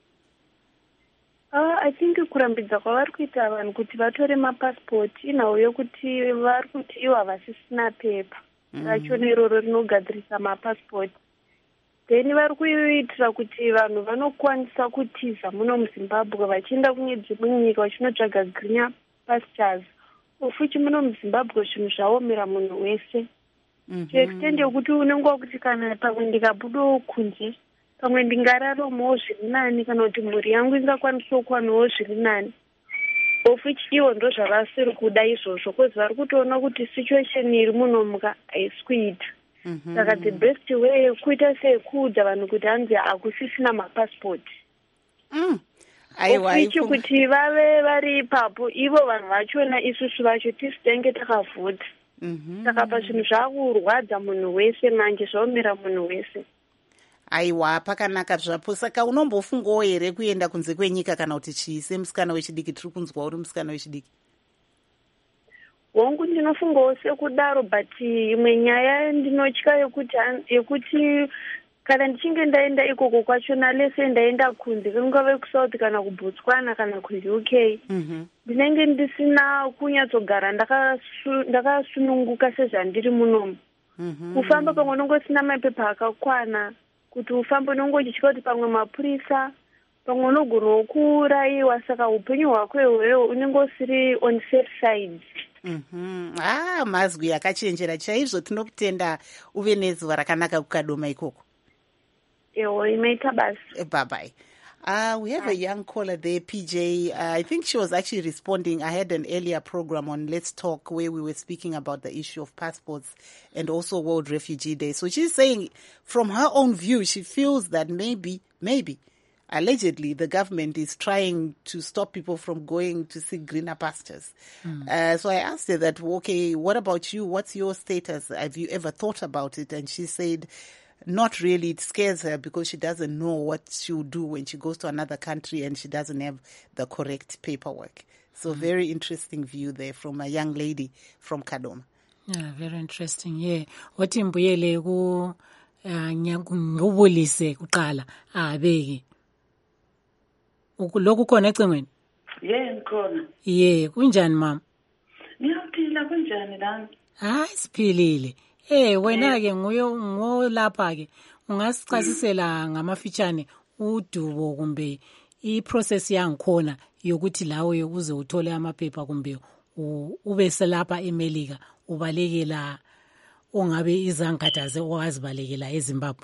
Uh, I think kurambidza kwavari kuita vanhu kuti vatore mapassport inhau yokuti vari kuti ivo havasisina pepa racho neroro rinogadzirisa mapassport. Then vari kuitira kuti vanhu vanokwanisa kutiza muno muZimbabwe vachienda kune dzimwe nyika vachinotsvaga green pastures. Ofuchi muno muZimbabwe zvinhu zvaomera munhu wese. Extend yokuti unenge wakuti kana pamwe ndikabudawo kunze, pamwe ndingararamowo zviri nani, kana kuti mhuri yangu ingakwanisawo kuwanawo zviri nani. Ofuchi ivo ndo zvavasiri kuda izvozvo, kozi vari kutoona kuti situation iri muno muka haisi kuita. Saka the best way kuita sekuudza vanhu kuti hanzi hakusisina mapassport. Ofuchi kuti vave vari ipapo, ivo vanhu vachona isusu vacho tisitenge takavhota. Saka pazvinhu zvakurwadza munhu wese manje, zvaomera munhu wese. aiwa pakanaka zvapo. Saka unombofungawo here kuenda kunze kwenyika kana kuti chii semusikana wechidiki? Tiri kunzwa uri musikana wechidiki. Hongu ndinofungawo sekudaro, but imwe nyaya ndinotya yekuti yekuti kana ndichinge ndaenda ikoko kwachona lese ndaenda kunze kungave kuSouth kana kuBotswana kana kuU K, ndinenge ndisina kunyatsogara ndakasununguka sezvandiri munomu. Kufamba pamwe unongosina mapepa akakwana, kuti ufambe unongo uchitya kuti pamwe mapurisa, pamwe unogona kuurayiwa, saka upenyu hwako ihwewo unenge usiri on safe side. Mhm. Ah, mazwi akachenjera chaizvo. Tinokutenda, uve nezuva rakanaka kuKadoma ikoko. Ewo, imeita basi. Bye bye. Uh, we have a young caller there, P J. Uh, I think she was actually responding. I had an earlier program on Let's Talk where we were speaking about the issue of passports and also World Refugee Day. So she's saying from her own view, she feels that maybe, maybe, allegedly, the government is trying to stop people from going to see greener pastures. Mm. Uh, so I asked her that, okay, what about you? What's your status? Have you ever thought about it? And she said, not really. It scares her because she doesn't know what she'll do when she goes to another country and she doesn't have the correct paperwork. So mm. very interesting view there from a young lady from Kadoma. Yeah, very interesting. Yeah. What imbuyele ku ngubulise kuqala abeki. Lokhu khona ecingweni? Yeah, ngikhona. Yeah, kunjani mama? Ngiyaphila, kunjani lana? Hayi siphilile. Eh wena ke nguyo ngolapha ke ungasichasisela ngamafitshane udubo kumbe iprocess yangikhona yokuthi lawe uze uthole amaphepha kumbe ube selapha eMelika ubalekela ongabe izangathaze owazibalekela eZimbabwe?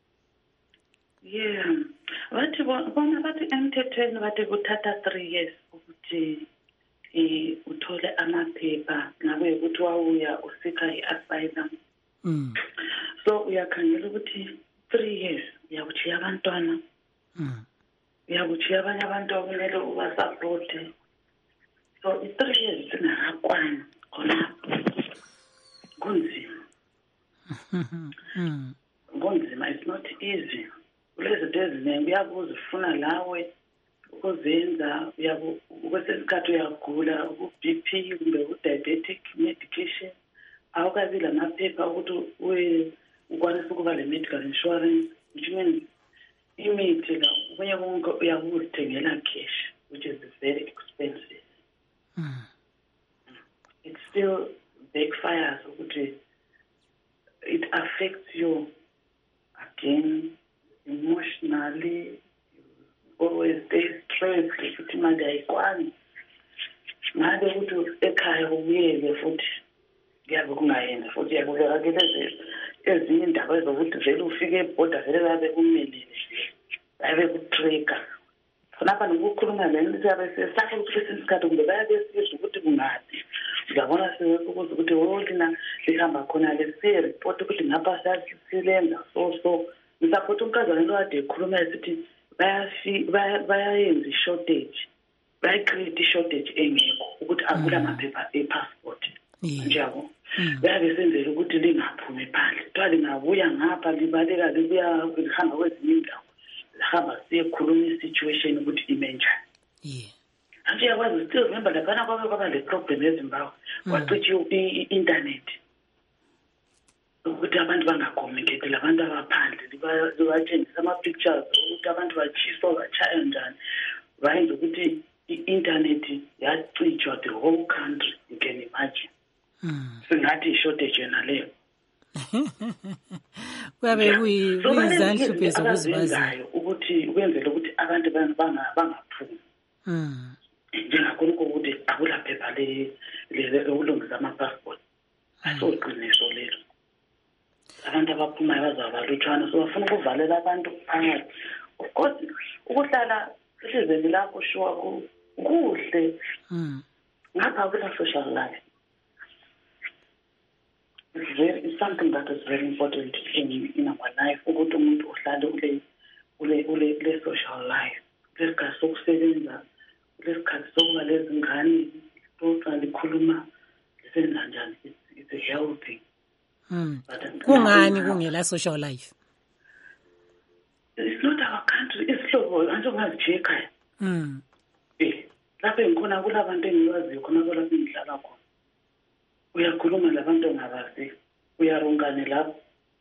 Yeah. Bathi bona bathi emthethweni bathi kuthatha three years ukuthi eh uthole amaphepha ngabe ukuthi wawuya usika iasylum. Mm. So uyakhangela ukuthi three years uyakuchiya abantwana. Mm. Uyakuchiya abanye abantu okumele ubasupport. So i three years singakwana khona kunzima. Mm. Kunzima, it's not easy. Kulezinto eziningi uyakuzifuna lawe ukuzenza, ukwesesikhathi uyagula u-B P kumbe u-diabetic medication, awukabi lamaphepha ukuthi ukwanisa ukuba le-medical insurance, which means imithi la kunye konke uyakuzithengela cash, which is very expensive. Mm. It still backfires ukuthi it affects you again emotionally. You always stay stressed ukuthi manje ayikwani ngabe ukuthi ekhaya ubuyele futhi kuyabe kungayenza futhi yakubeka keleze ezinye indaba ezokuthi vele ufike ebhoda vele babe kumelile babe kutrigger khonapha nokukhuluma lento siyabe sesakhe ukuthi isikhathi kumbe bayabe sisho ukuthi kungathi uyabona sekukuza ukuthi wolina lihamba khona lesiye report ukuthi ngapha sasilenza so so ngisaphothi unkazana lo ade ekhuluma esithi bayafi bayayenza shortage bayacreate shortage engekho ukuthi akula amaphepha e-passport njalo bayabe senzela ukuthi lingaphumi phandle kuthiwa lingabuya ngapha libaleka libuya lihamba kwezinye indawo lihamba siyekhuluma i-situation ukuthi ime njani. Yeah. Nje yakwazi still remember laphana kwabe kwaba le problem eZimbabwe kwacithi i-internet ukuthi abantu bangacommunicate labantu abaphandle libatshengisa ama-pictures ukuthi abantu bachiswa bachaya njani bayenza ukuthi i-internet yacijwa the whole country, you can imagine. Singathi i-shortage yona leyo kuyabe kuyizanhluphe zokuzibazayo ukuthi ukwenzela ukuthi abantu bangaphumi njengakhona ukuthi akula phepha lokulungisa ama-passport asoqiniso lelo. Abantu abaphumayo bazabalutshwana so bafuna ukuvalela abantu phakathi. Of course ukuhlala ehlizweni lakho shuwa kuhle ngapha kula social life. It's, very, it's something that is very important in, in our life ukuthi umuntu uhlale ule ule ule le social life lesikhathi sokusebenza lesikhathi sokuba lezingane tota likhuluma lisenza njani. It's a healthy. Mm. Kungani kungela social life? oh andongazi ekhaya mm eh lapho engikhona kulabantu engiwaziyo khona lapho engihlala khona uyakhuluma labantu ongabazi uyarungane lapho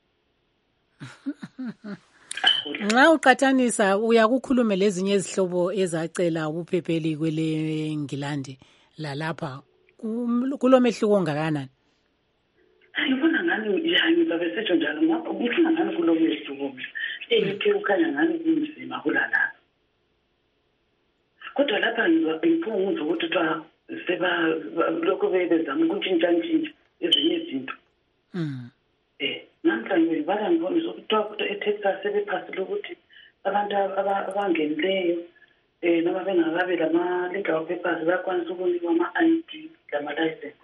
nxa uqathanisa uyakukhulume lezinye izihlobo ezacela ubuphepheli kwele Ngilandi lalapha kulomehluko ongakanani ngibona ngani ya ngizabe setsho njalo ngapha kuhlanga ngani kulomehluko eyike ukhanya ngani kunzima kulala kodwa lapha ngiphunguza ukuthi twa seba lokho bebezama ukuntshintsha ntshintsha ezinye izinto mm eh namhlanje bala ngibona ukuthi ukuthi eTexas sebephasile ukuthi abantu abangenileyo eh noma bengakabe lama legal papers bakwanisa ukunikwa ama I D lama license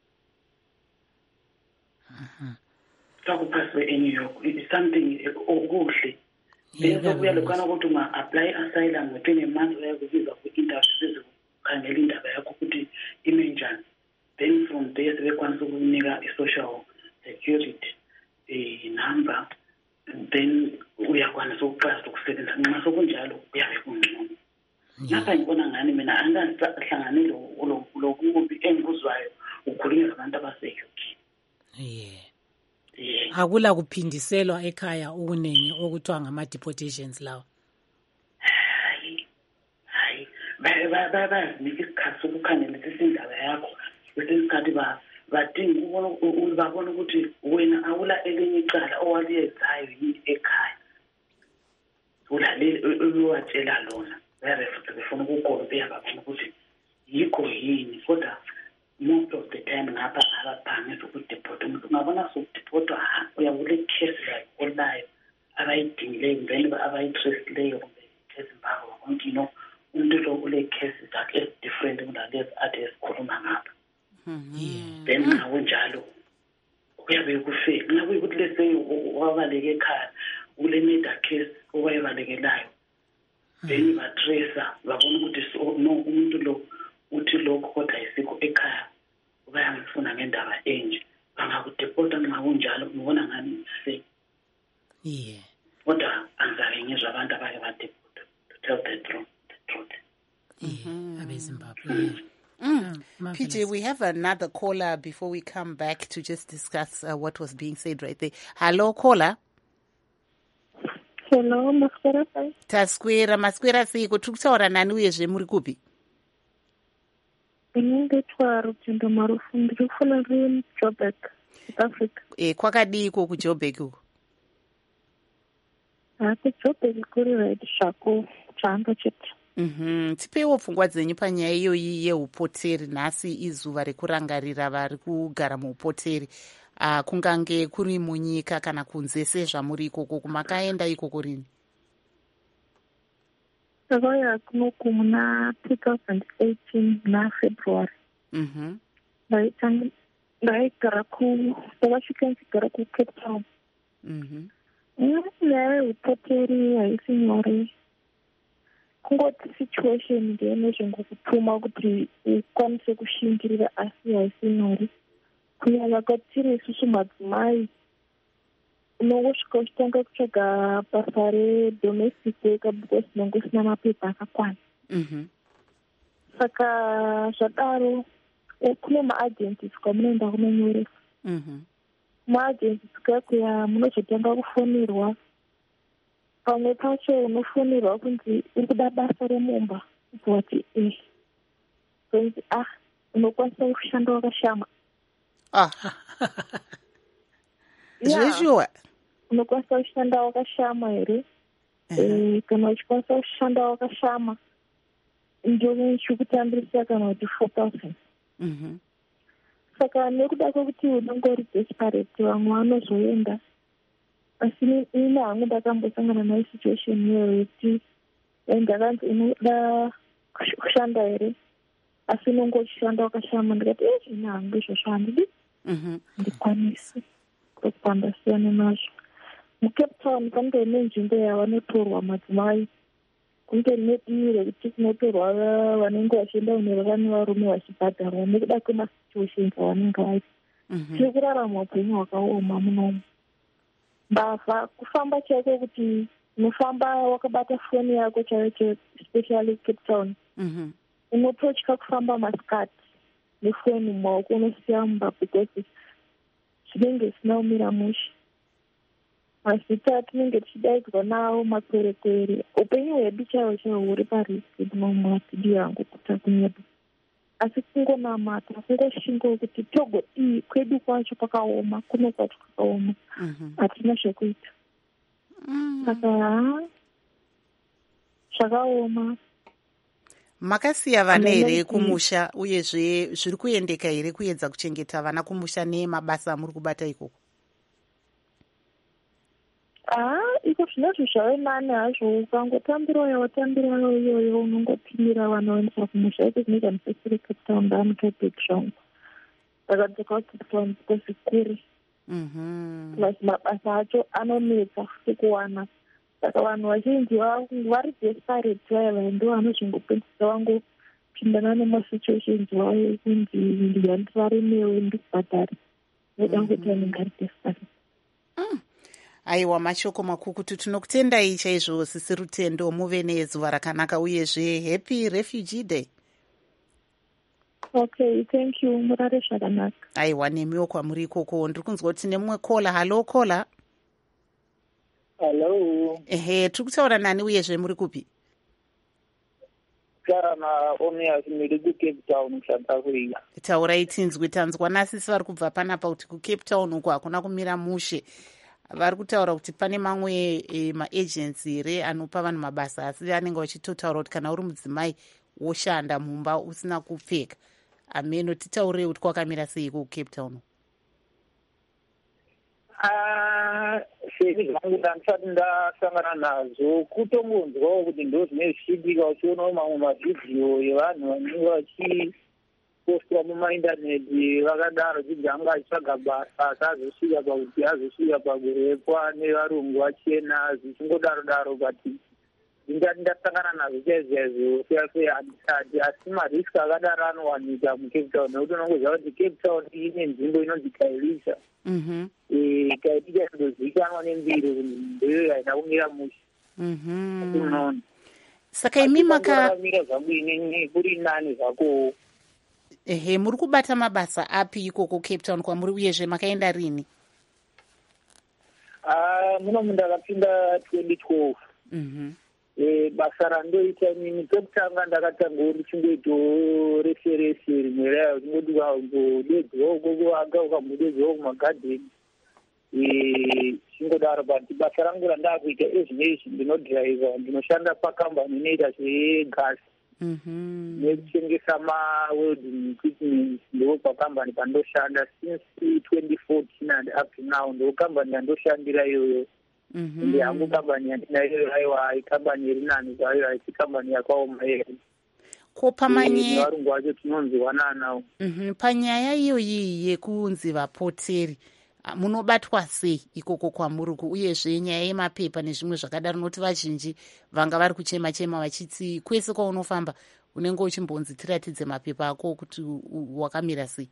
mhm sokuphaswe eNew York is something okuhle bese kuya lokana ukuthi uma apply asylum within a month uyakubiza ku interview khangela indaba yakho ukuthi ime njani then from there sebekwanisa ukunika i-social security a number then uyakwanisa ukuqala ukusebenza nxa sokunjalo kuyabe kungcono lapha ngibona ngani mina angahlangane lo lokubi engibuzwayo ukhulunywa nabantu abase-U K yeah akula kuphindiselwa ekhaya okuningi okuthiwa ngama-deportations lawa hayi hayi bayazinika isikhathi sokukhangelisisa indaba yakho kwesinye isikhathi badinga babona ukuthi wena awula elinye icala owaliyenzayo yini ekhaya ulale uwatshela lona bayarefuthi befuna ukukompea babona ukuthi yikho yini kodwa most of the time ngapha abaphangisa ukudeport umuntu ungabona sokudeport uyabule case like olayo abayidingileyo then abayitrestileyo kumbe case mbako konke you know umuntu lo ule cases that is different kunalezi ade esikhuluma ngapha then nakunjalo kuyabe kufike nxa kuyikuthi lese wabaleke ekhaya ule murder case owayebalekelayo then batracer babona ukuthi no umuntu lo uthi lokho kodwa isikho ekhaya bayangifuna ngendaba enje bangakudeporta nxa kunjalo ngibona ngani se yeah kodwa angizabe ngizwa abantu abake badeporta to tell the truth the truth yeah abezimbabwe Mm. P J, we have another caller before we come back to just discuss uh, what was being said right there. Hello, caller. Hello, Masquera. Tasquera, Masquera, sei kutaura nani uyezve muri kupi? Ndinondetwa Rutendo Marufu, ndikufuna riri Joburg, South Africa. Eh, kwakadii ko kuJoburg uko? Ah, kuJoburg kuri right shako changa chete. Mhm. Tipewo pfungwa dzenyu panyaya iyoyi yeupoteri nhasi izuva rekurangarira vari kugara muupoteri. Uh, kungange kuri munyika kana kunze sezvamuri ikoko kumakaenda ikoko rini? Takauya kunoku muna two thousand eighteen na February. Mhm. Ndaitanga ndaigara ku takasvika ndigara ku Cape Town. Mhm. Nyaya yeupoteri haisi nyore. Kungoti situation ndiyene zvengokutuma kuti ukwanise kushingirira asi haisi nyore. Kunyanya kwatiri isusu madzimai unongosvika uchitanga kutsvaga basa redomestic worker because tinenge usina mapepa akakwana. Mhm. Saka zvadaro kune maagencies kwamunoenda kunonyoresa. Mhm. Maagencies kakuya munozotanga kufonirwa. Pamwe pacho unofonirwa kunzi uri kuda basa remumba. Kuti eh. Kunzi ah unokwanisa kushanda wakashama. Ah. Zveshuwa. Unokwanisa kushanda wakashama here. Eh, kana uchikwanisa kushanda wakashama. Ndio chikutambirisa kana kuti four thousand. Mhm. Saka nekuda kwekuti unenge uri desperate vamwe vanozoenda. Asi ina hangu ndakambosangana nayo situation iyoyo yekuti ndakanzi unoda kushanda here. Asi unenge uchishanda wakashama ndikati eh ina hangu izvozvo handidi. Mhm. Ndikwanise kupanda siyana nazvo. MuCape Town pange nenzvimbo yavanotorwa madzimai. Kunge nedivi rekuti kunotorwa vanenge vachienda kunerevane varume vachibhadharwa nekuda kwemasituations avanenge vaita. Tiri kurarama upenyu hwakaoma munomu. Mbavha kufamba chaiko kuti unofamba wakabata foni yako chaicho, especially Cape Town. Mhm. Unototya kufamba masikati nefoni mumaoko, unosiya mumba because zvinenge zvisina kumira mushe. Mazita tinenge tichidaidzwa nawo makwerekwere, upenyu hwedu chaiwo chaiwo huri pariski mumastudio yangu kuta kunyepa. Asi kungonamata, kungoshingo kuti Togo iyi kwedu kwacho kwakaoma, kuno kwacho kwakaoma, hatina zvekuita. Saka zvakaoma. Makasiya vana here kumusha, uyezve zviri kuendeka here kuedza kuchengeta vana kumusha nemabasa amuri kubata ikoko? Ah, iko zvinezvi zvave nani hazvo, ukangotambirayo watambirayo iyoyo unongopindira vana vaendesa kumusha. Iko zvinoita musesiri Cape Town ndamutopic zvangu. Saka ndikawa Cape Town because kure. Plus mabasa acho anonetsa futi kuwana. Saka vanhu vazhinji vari desperate vaya ndo vanozvingopedzisa vangopindana nemasituations vayo kunzi ndihandiraremewo ndikubhadhari. Voda ngokuti vanenge ari desperate. Aiwa, mashoko makukutu. Tinokutendai chaizvo Sisi Rutendo, muve nezuva rakanaka uyezve happy refugee day. Okay, thank you. Murare zvakanaka. Aiwa, nemiwo kwamuri ikoko. Ndiri kunzwa kuti nemumwe kola. Halo kola. Hello. Ehe, tiri kutaura nani uyezve muri kupi? Kana Omias ndiri kuCape Town South Africa. Taurai tinzwi, tanzwa nasisi vari kubva panapa kuti kuCape Town uko hakuna kumira mushe. Vari kutaura kuti pane mamwe e, maagency here anopa vanhu mabasa, asi vanenge vachitotaura kuti kana uri mudzimai woshanda mumba usina kupfeka. Ameno, titaurei kuti kwakamira sei kuCape Town? Ah, sezvi zvangu ndandisati ndasangana nazvo, kutongonzwawo kuti ndo zvine zvichiitika, uchionawo mamwe mavhidhiyo evanhu vanenge vachipostwa mumaindaneti vakadaro kuti anga achitsvaga basa asi azosvika pakuti azosvika pakurepwa nevarungu vachena zvichingodaro daro. But ndingati ndasangana nazvo chaizvo chaizvo handisati, asi mariski akadaro anowanika muCape Town nekuti unongoziva kuti Cape Town ine nzvimbo inonzi Kailisa. Kailisa inondozivikanwa nembiri kuti ndeyo haina kumira mushe. Unoona, saka imi maka mira zvangu inini kuri nani zvako. Ehe, muri kubata mabasa api ikoko Cape Town kwamuri uyezve makaenda rini? Ah, muno mundakapinda twenty twelve. Mhm. Eh, basa randoita nini pekutanga ndakatanga ndichingoitawo referesi rimwe rayo tingoti ukambodedzwa ukoko aga ukambodedzwa kumagadheni chingodaro. But basa rangu randakuita ezvinezvi ndinodhiraivha, ndinoshanda pakambani inoita zvegasi nekutengesa mawelding equipment. ndo pakambani pandoshanda since twenty fourteen and up to now. ndo kambani yandoshandira iyoyo. Ndi hangu kambani yandinayo aiwa ikambani iri nani zvayo, haisi kambani yakaoma here. Ko pamanye varungu vacho tinonzi wananawo. Mhm, panyaya iyoyi yekunzi vapoteri munobatwa sei ikoko kwamuri uku, uyezve nyaya yemapepa nezvimwe zvakadaro, noti vazhinji vanga vari kuchema chema vachiti kwese kwaunofamba unenge uchimbonzi tiratidze mapepa ako kuti wakamira sei?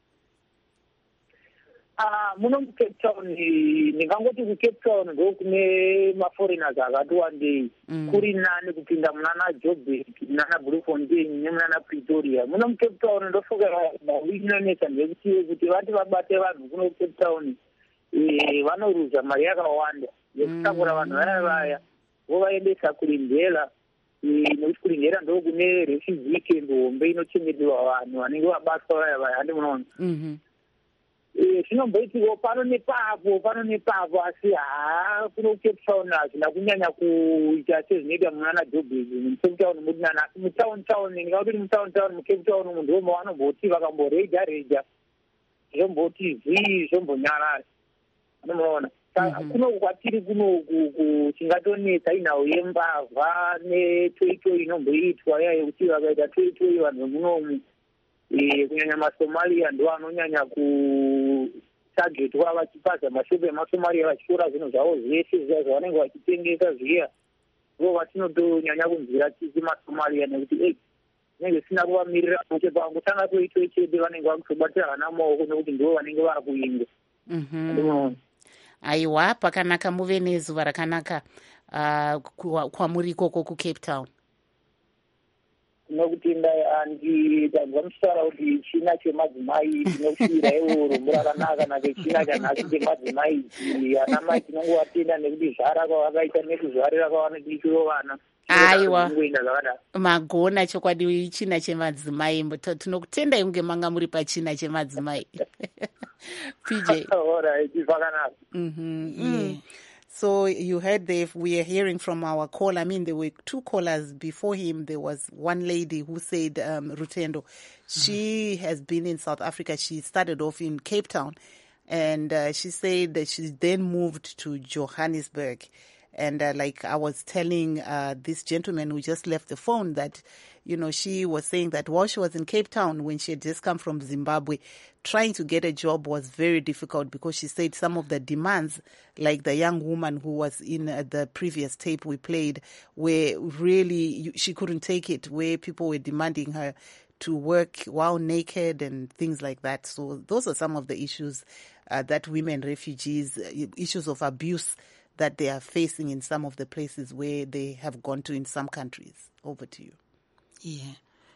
Ah, muno muCape Town ndingangoti kuCape Town ndo kune maforeigners akati wandei. Kuri nani kupinda munana Joburg, munana Bloemfontein nemunana Pretoria. Muno muCape Town ndofoka mawinonesa ndekuti kuti vati vabate vanhu kuno Cape Town eh vanoruza mari yakawanda yekutakura vanhu vaya vaya vovaendesa kulindela. Nekuti kulindela ndo kune refugee camp hombe inochengeterwa vanhu vanenge vabatwa vaya vaya, handi munoona. Zvinomboitiwo pano nepapo pano nepapo, asi haa kuno Cape Town hazvina kunyanya kuita sezvinoita munana Joburg muCape Town mudinana. Asi mutown town ndingauti mutown town muCape Town umu ndo mavanomboti vakamboreja reja zvomboti zvii zvombonyarara, anomuona. Saka kuno kwatiri kuno chingatonetsa inhau yembavha netoitoi inomboitwa iya yekuti vakaita toitoi vanhu munomu kunyanya maSomalia ndo anonyanya kutagetwa vachipaza mashopu emaSomalia vachitora zvinhu zvavo zvese zviya zvavanenge vachitengesa zviya, vo vatinotonyanya kunzwira tisi maSomalia nekuti ei zvinenge zvisina kuvamirira kuti pangotanga toitoi chete vanenge vakuzobatira vana maoko nekuti ndo vanenge vari kuinga. Aiwa, pakanaka, muve nezuva rakanaka. uh, kwamuri ikoko kuCape Town? Nokuti ndangizwa musara kuti china chemadzimai ndinokushira iwo rumbo rakanaka nake china chanhasi chemadzimai ana mai tinongovatenda nekuti zvara kwavakaita nekuzvarira kwavanodikiwo vana. Aiwa magona chokwadi china chemadzimai tinokutendai kunge manga muri pachina chemadzimai. P J. Alright, zvakanaka. Mhm. Mm. So you heard they we are hearing from our call. I mean, there were two callers before him. There was one lady who said, um, Rutendo, she mm-hmm. has been in South Africa. She started off in Cape Town, and uh, she said that she then moved to Johannesburg. And uh, like I was telling uh, this gentleman who just left the phone that, you know, she was saying that while she was in Cape Town, when she had just come from Zimbabwe, trying to get a job was very difficult because she said some of the demands, like the young woman who was in uh, the previous tape we played, where really she couldn't take it, where people were demanding her to work while naked and things like that. So those are some of the issues uh, that women refugees, uh, issues of abuse that they are facing in some of the places where they have gone to in some countries. Over to you. Yeah.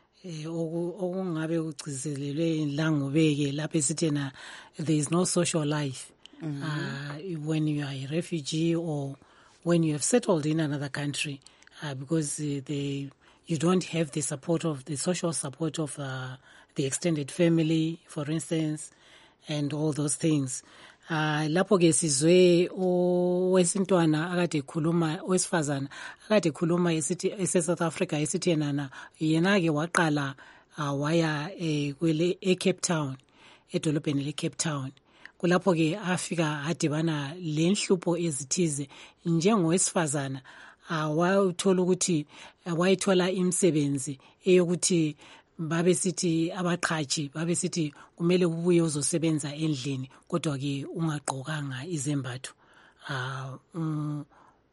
Okungabe kugcizelelwe langubeke lapho sithena there is no social life. Mm-hmm. uh, when you are a refugee or when you have settled in another country, uh, because uh, they you don't have the support of the social support of uh, the extended family, for instance, and all those things. Uh, lapho ke sizwe owesintwana akade khuluma owesifazana akade khuluma esithi ese South Africa esithi yenana yena ke waqala uh, waya eh, kwele eCape Town edolobheni leCape Town. Kulapho ke afika adibana lenhlupho ezithize njengowesifazana uh, wayithola ukuthi uh, wayithola imisebenzi eyokuthi babe sithi abaqhaji babe sithi kumele ubuye uzosebenza endlini kodwa ke ungaqokanga izembatho. ah um,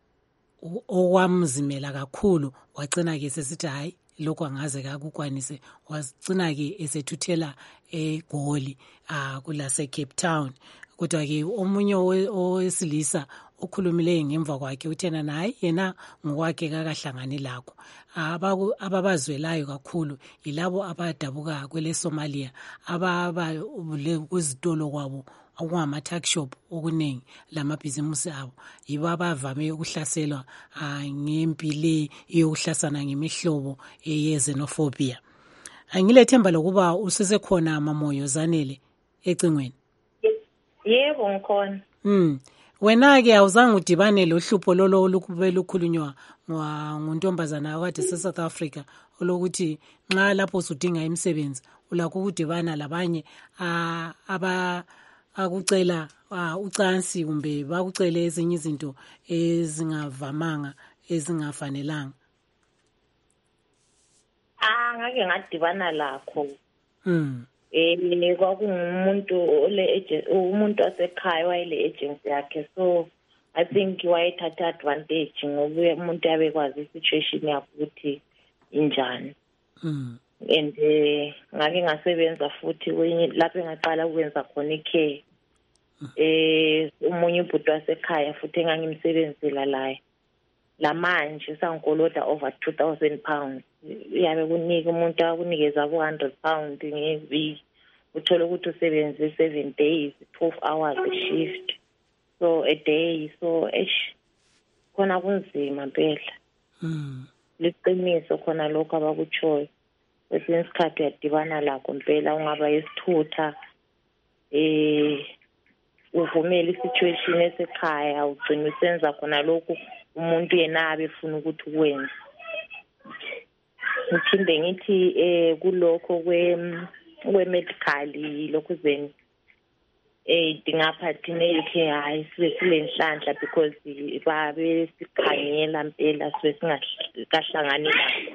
okwamzimela kakhulu wagcina ke sesithi hayi lokho angaze kakukwanise, wagcina ke esethuthela eGoli ah kulase Cape Town. Kodwa ke omunye owesilisa okhulumileyo ngemva kwakhe uthena naye yena ngokwakhe kakahlangani lakho. Ababazwelayo kakhulu yilabo abadabuka kwele Somalia ababa kuzitolo kwabo okungama tuck shop okuningi lamabhizimusi abo yibo abavame ukuhlaselwa ngempile yokuhlasana ngemihlobo yezenophobia. Angilethemba lokuba usesekhona Mamoyo Zanele ecingweni. Yebo ngikhona. Mm. Wena ke awuzange udibane lohlupho lolo olukube lukhulunywa ngontombazana wakade se South Africa olokuthi nxa lapho usudinga imisebenzi ulakho ukudibana labanye aba akucela ucansi kumbe bakucele ezinye izinto ezingavamanga ezingafanelanga? Ah ngake ngadibana lakho. Mm. Eh kwakungumuntu ole umuntu wasekhaya wayele agency yakhe, so I think wayethatha advantage ngoba umuntu abekwazi situation yakhe ukuthi injani. Mm. And eh ngake ngasebenza futhi lapho engaqala ukwenza khona ikhe eh umunye ubhuti wasekhaya futhi engangimsebenzela la la manje sangikolota over two thousand pounds. Yabe kunika umuntu akunikeza ku one hundred pounds ngeviki, uthola ukuthi usebenze seven days twelve hours a shift, so a day, so esh khona kunzima phela. Mm. Liqiniso khona lokho abakuchoyo. Kwesinye isikhathi uyadibana lakho mpela ungaba isithutha eh uvumela isituation esekhaya ugcina usenza khona lokho umuntu yena abefuna ukuthi ukwenze. Ngithinde ngithi eh kulokho kwe kwe medical lokho zeni eh dingaphathine ke hayi sibe silenhlanhla because babe sikhangela mpela sibe singahlangani lakho.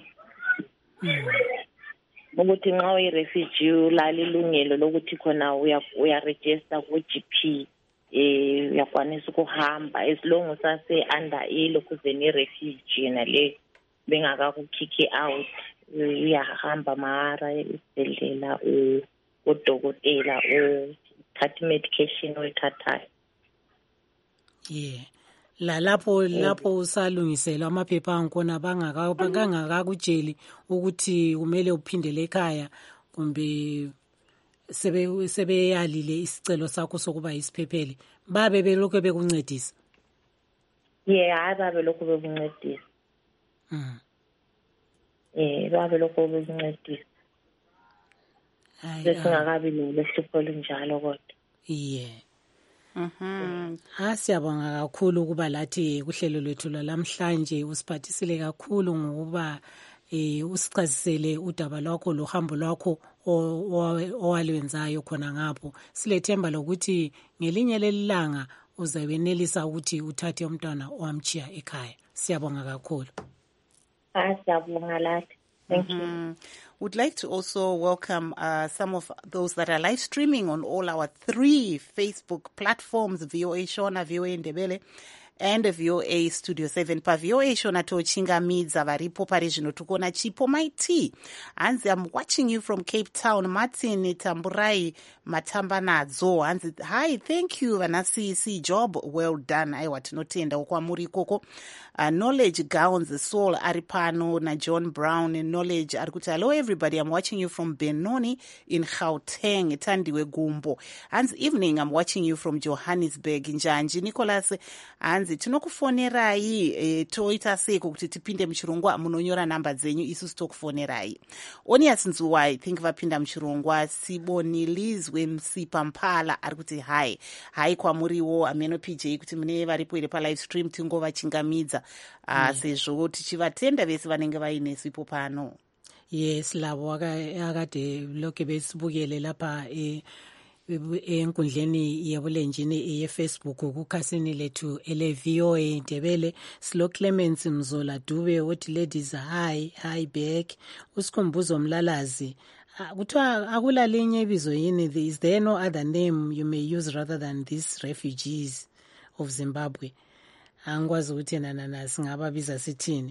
Ukuthi nxa uyi refugee ulala ilungelo lokuthi khona uya uya register ku G P eh uyakwanisa ukuhamba as long as ase under ilokhu zeni refugee na le bengaka ku kick out uyahamba mara esibhedlela udokotela uthatha medication oyithathayo. Yeah. la lapho lapho usalungiselwa amaphepha angkhona bangaka bangakakutsheli ukuthi kumele uphindele ekhaya kumbe sebe sebeyalile isicelo sakho sokuba isiphepheli babe belokho bekuncedisa. Yeah, hayi babe lokho bekuncedisa. Mhm. Eh babe lokho bekuncedisa. Hayi singakabi lehlupho linjalo kodwa. Yeah. Mhm. Ha siyabonga kakhulu ukuba lathi kuhlelo lwethu lamhlanje usiphathisile kakhulu ngokuba eh usichazisele udaba lwakho lohambo lwakho owalwenzayo khona ngapho. Silethemba lokuthi ngelinye lelilanga uzabenelisa ukuthi uthathe umntwana owamchiya ekhaya. Siyabonga kakhulu. Ha siyabonga lathi. Thank you. Mm-hmm. Would like to also welcome uh, some of those that are live streaming on all our three Facebook platforms, V O A Shona, V O A Ndebele, and V O A Studio seven. Pa V O A Shona tochinga midza varipo pari zvino tukona chipo maiti. Hanzi, I'm watching you from Cape Town. Martin Tamburai Matamba nadzo. Hanzi, hi, thank you. Vanasi, job well done. Aiwa tinotenda ukwamuri koko. Uh, knowledge gowns soul aripano na John Brown in knowledge arikuti hello everybody, I'm watching you from Benoni in Gauteng Tandiwe Gumbo. Hands evening, I'm watching you from Johannesburg Njanji Nicholas. Hands tinokufonerai e, toita seko kuti tipinde muchirongwa munonyora namba dzenyu isu stokufonerai. Onias Nzuwa I think vapinda muchirongwa. Siboni Lizwe Msipa Mpala arikuti hi hi kwamuriwo ameno P J kuti mune varipo ire pa live stream tingova chingamidza. Ah, sezvo tichivatenda vese vanenge vaine sipo pano. Yes, labo akade lokho besibukele lapha e enkundleni yabulenjini ye-Facebook kukhasini lethu ele V O A Ndebele. Silo Clements Mzola Dube othi ladies hi hi back. Usikhumbuzo Mlalazi kuthiwa akula linye ibizo yini, is there no other name you may use rather than these refugees of Zimbabwe? Angikwazi ukuthi nana singababiza sithini.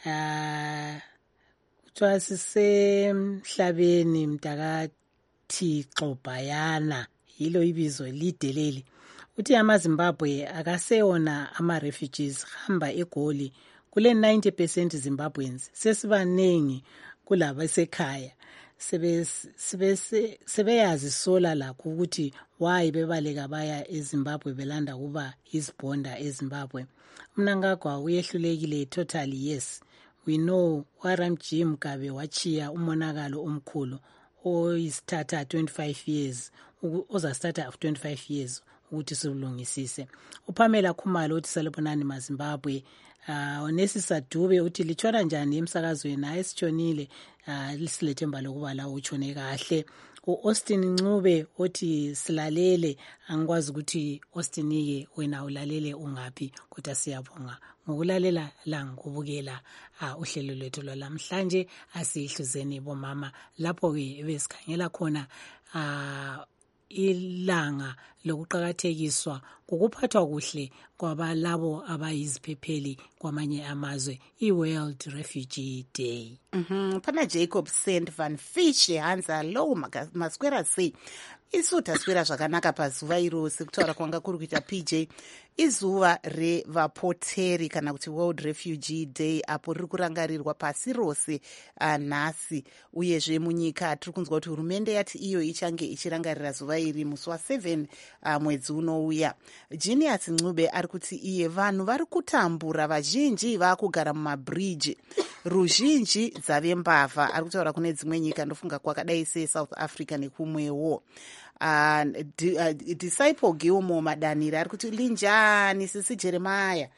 Ah kuthiwa sisemhlabeni mtakaThixo Bhayana, yilo ibizo lideleli. Uthi amaZimbabwe akaseyona ama-refugees, hamba eGoli kule ninety percent Zimbabweans sesibaningi kulaba esekhaya. Sebe sebe sebeyazi sola lakho ukuthi why bebaleka baya eZimbabwe belanda kuba isibonda eZimbabwe. Mina ngakwa uyehlulekile totally. Yes, we know Waramji Mugabe wachiya umonakalo omkhulu oyisithatha twenty-five years ozasithatha of twenty-five years ukuthi silungisise. uPamela Khumalo uthi salibonani maZimbabwe. Uh, Onesisa Dube uthi litshona njani emsakazweni? Hayi sitshonile, uh, lisilethemba lokuba la utshone kahle. U-Austin Ncube uthi silalele, angikwazi ukuthi Austin ke wena ulalele ungaphi, kodwa siyabonga ngokulalela la ngokubukela uh, uhlelo lwethu lwalamhlanje. Asihluzeni bomama lapho ke besikhangela khona uh, ilanga lokuqhakathekiswa kokuphathwa kuhle kwabalabo abayiziphepheli kwamanye amazwe, i-World Refugee Day. Mhm. Pana Jacob Saint Van Fish hanza lo maswera sei isuta swera zvakanaka pazuva irose kutaura kwanga kuri kuita P J izuva revapoteri kana kuti World Refugee Day apo riri kurangarirwa pasi rose nhasi. Uyezve munyika tiri kunzwa kuti hurumende yati iyo ichange ichirangarira zuva iri musi wa7 uh, mwedzi unouya. Genius Ncube ari kuti iye vanhu vari kutambura, vazhinji vaakugara mumabridge, ruzhinji dzave mbavha. Ari kutaura kune dzimwe nyika ndofunga kwakadai seSouth Africa nekumwewo. Uh, di, uh, Disciple Gilmore Madanira ari kuti linjani sisi Jeremiah.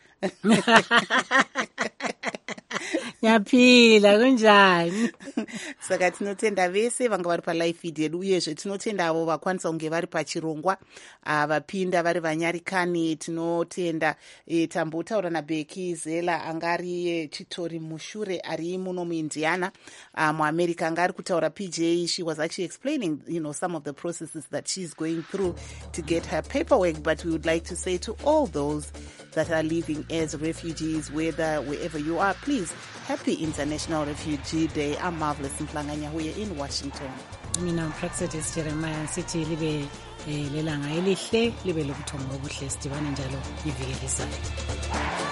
Nyaphila kunjani? Saka tinotenda vese vanga vari palive feed yedu, uyezve tinotenda avo vakwanisa kunge vari pachirongwa uh, vapinda vari vanyarikani. Tinotenda e, tambotaura naBeki Zela angari chitori mushure ari muno muIndiana uh, muAmerica angari kutaura P J. She was actually explaining, you know, some of the processes that she's going through to get her paperwork. But we would like to say to all those that are living as refugees, whether wherever you are, please, happy International Refugee Day. I'm Marvelous Mplanganya here in Washington. Mina Praxetis Jeremiah City libe eh lelanga elihle libe lobuthongo obuhle sidibane njalo iviki elizayo.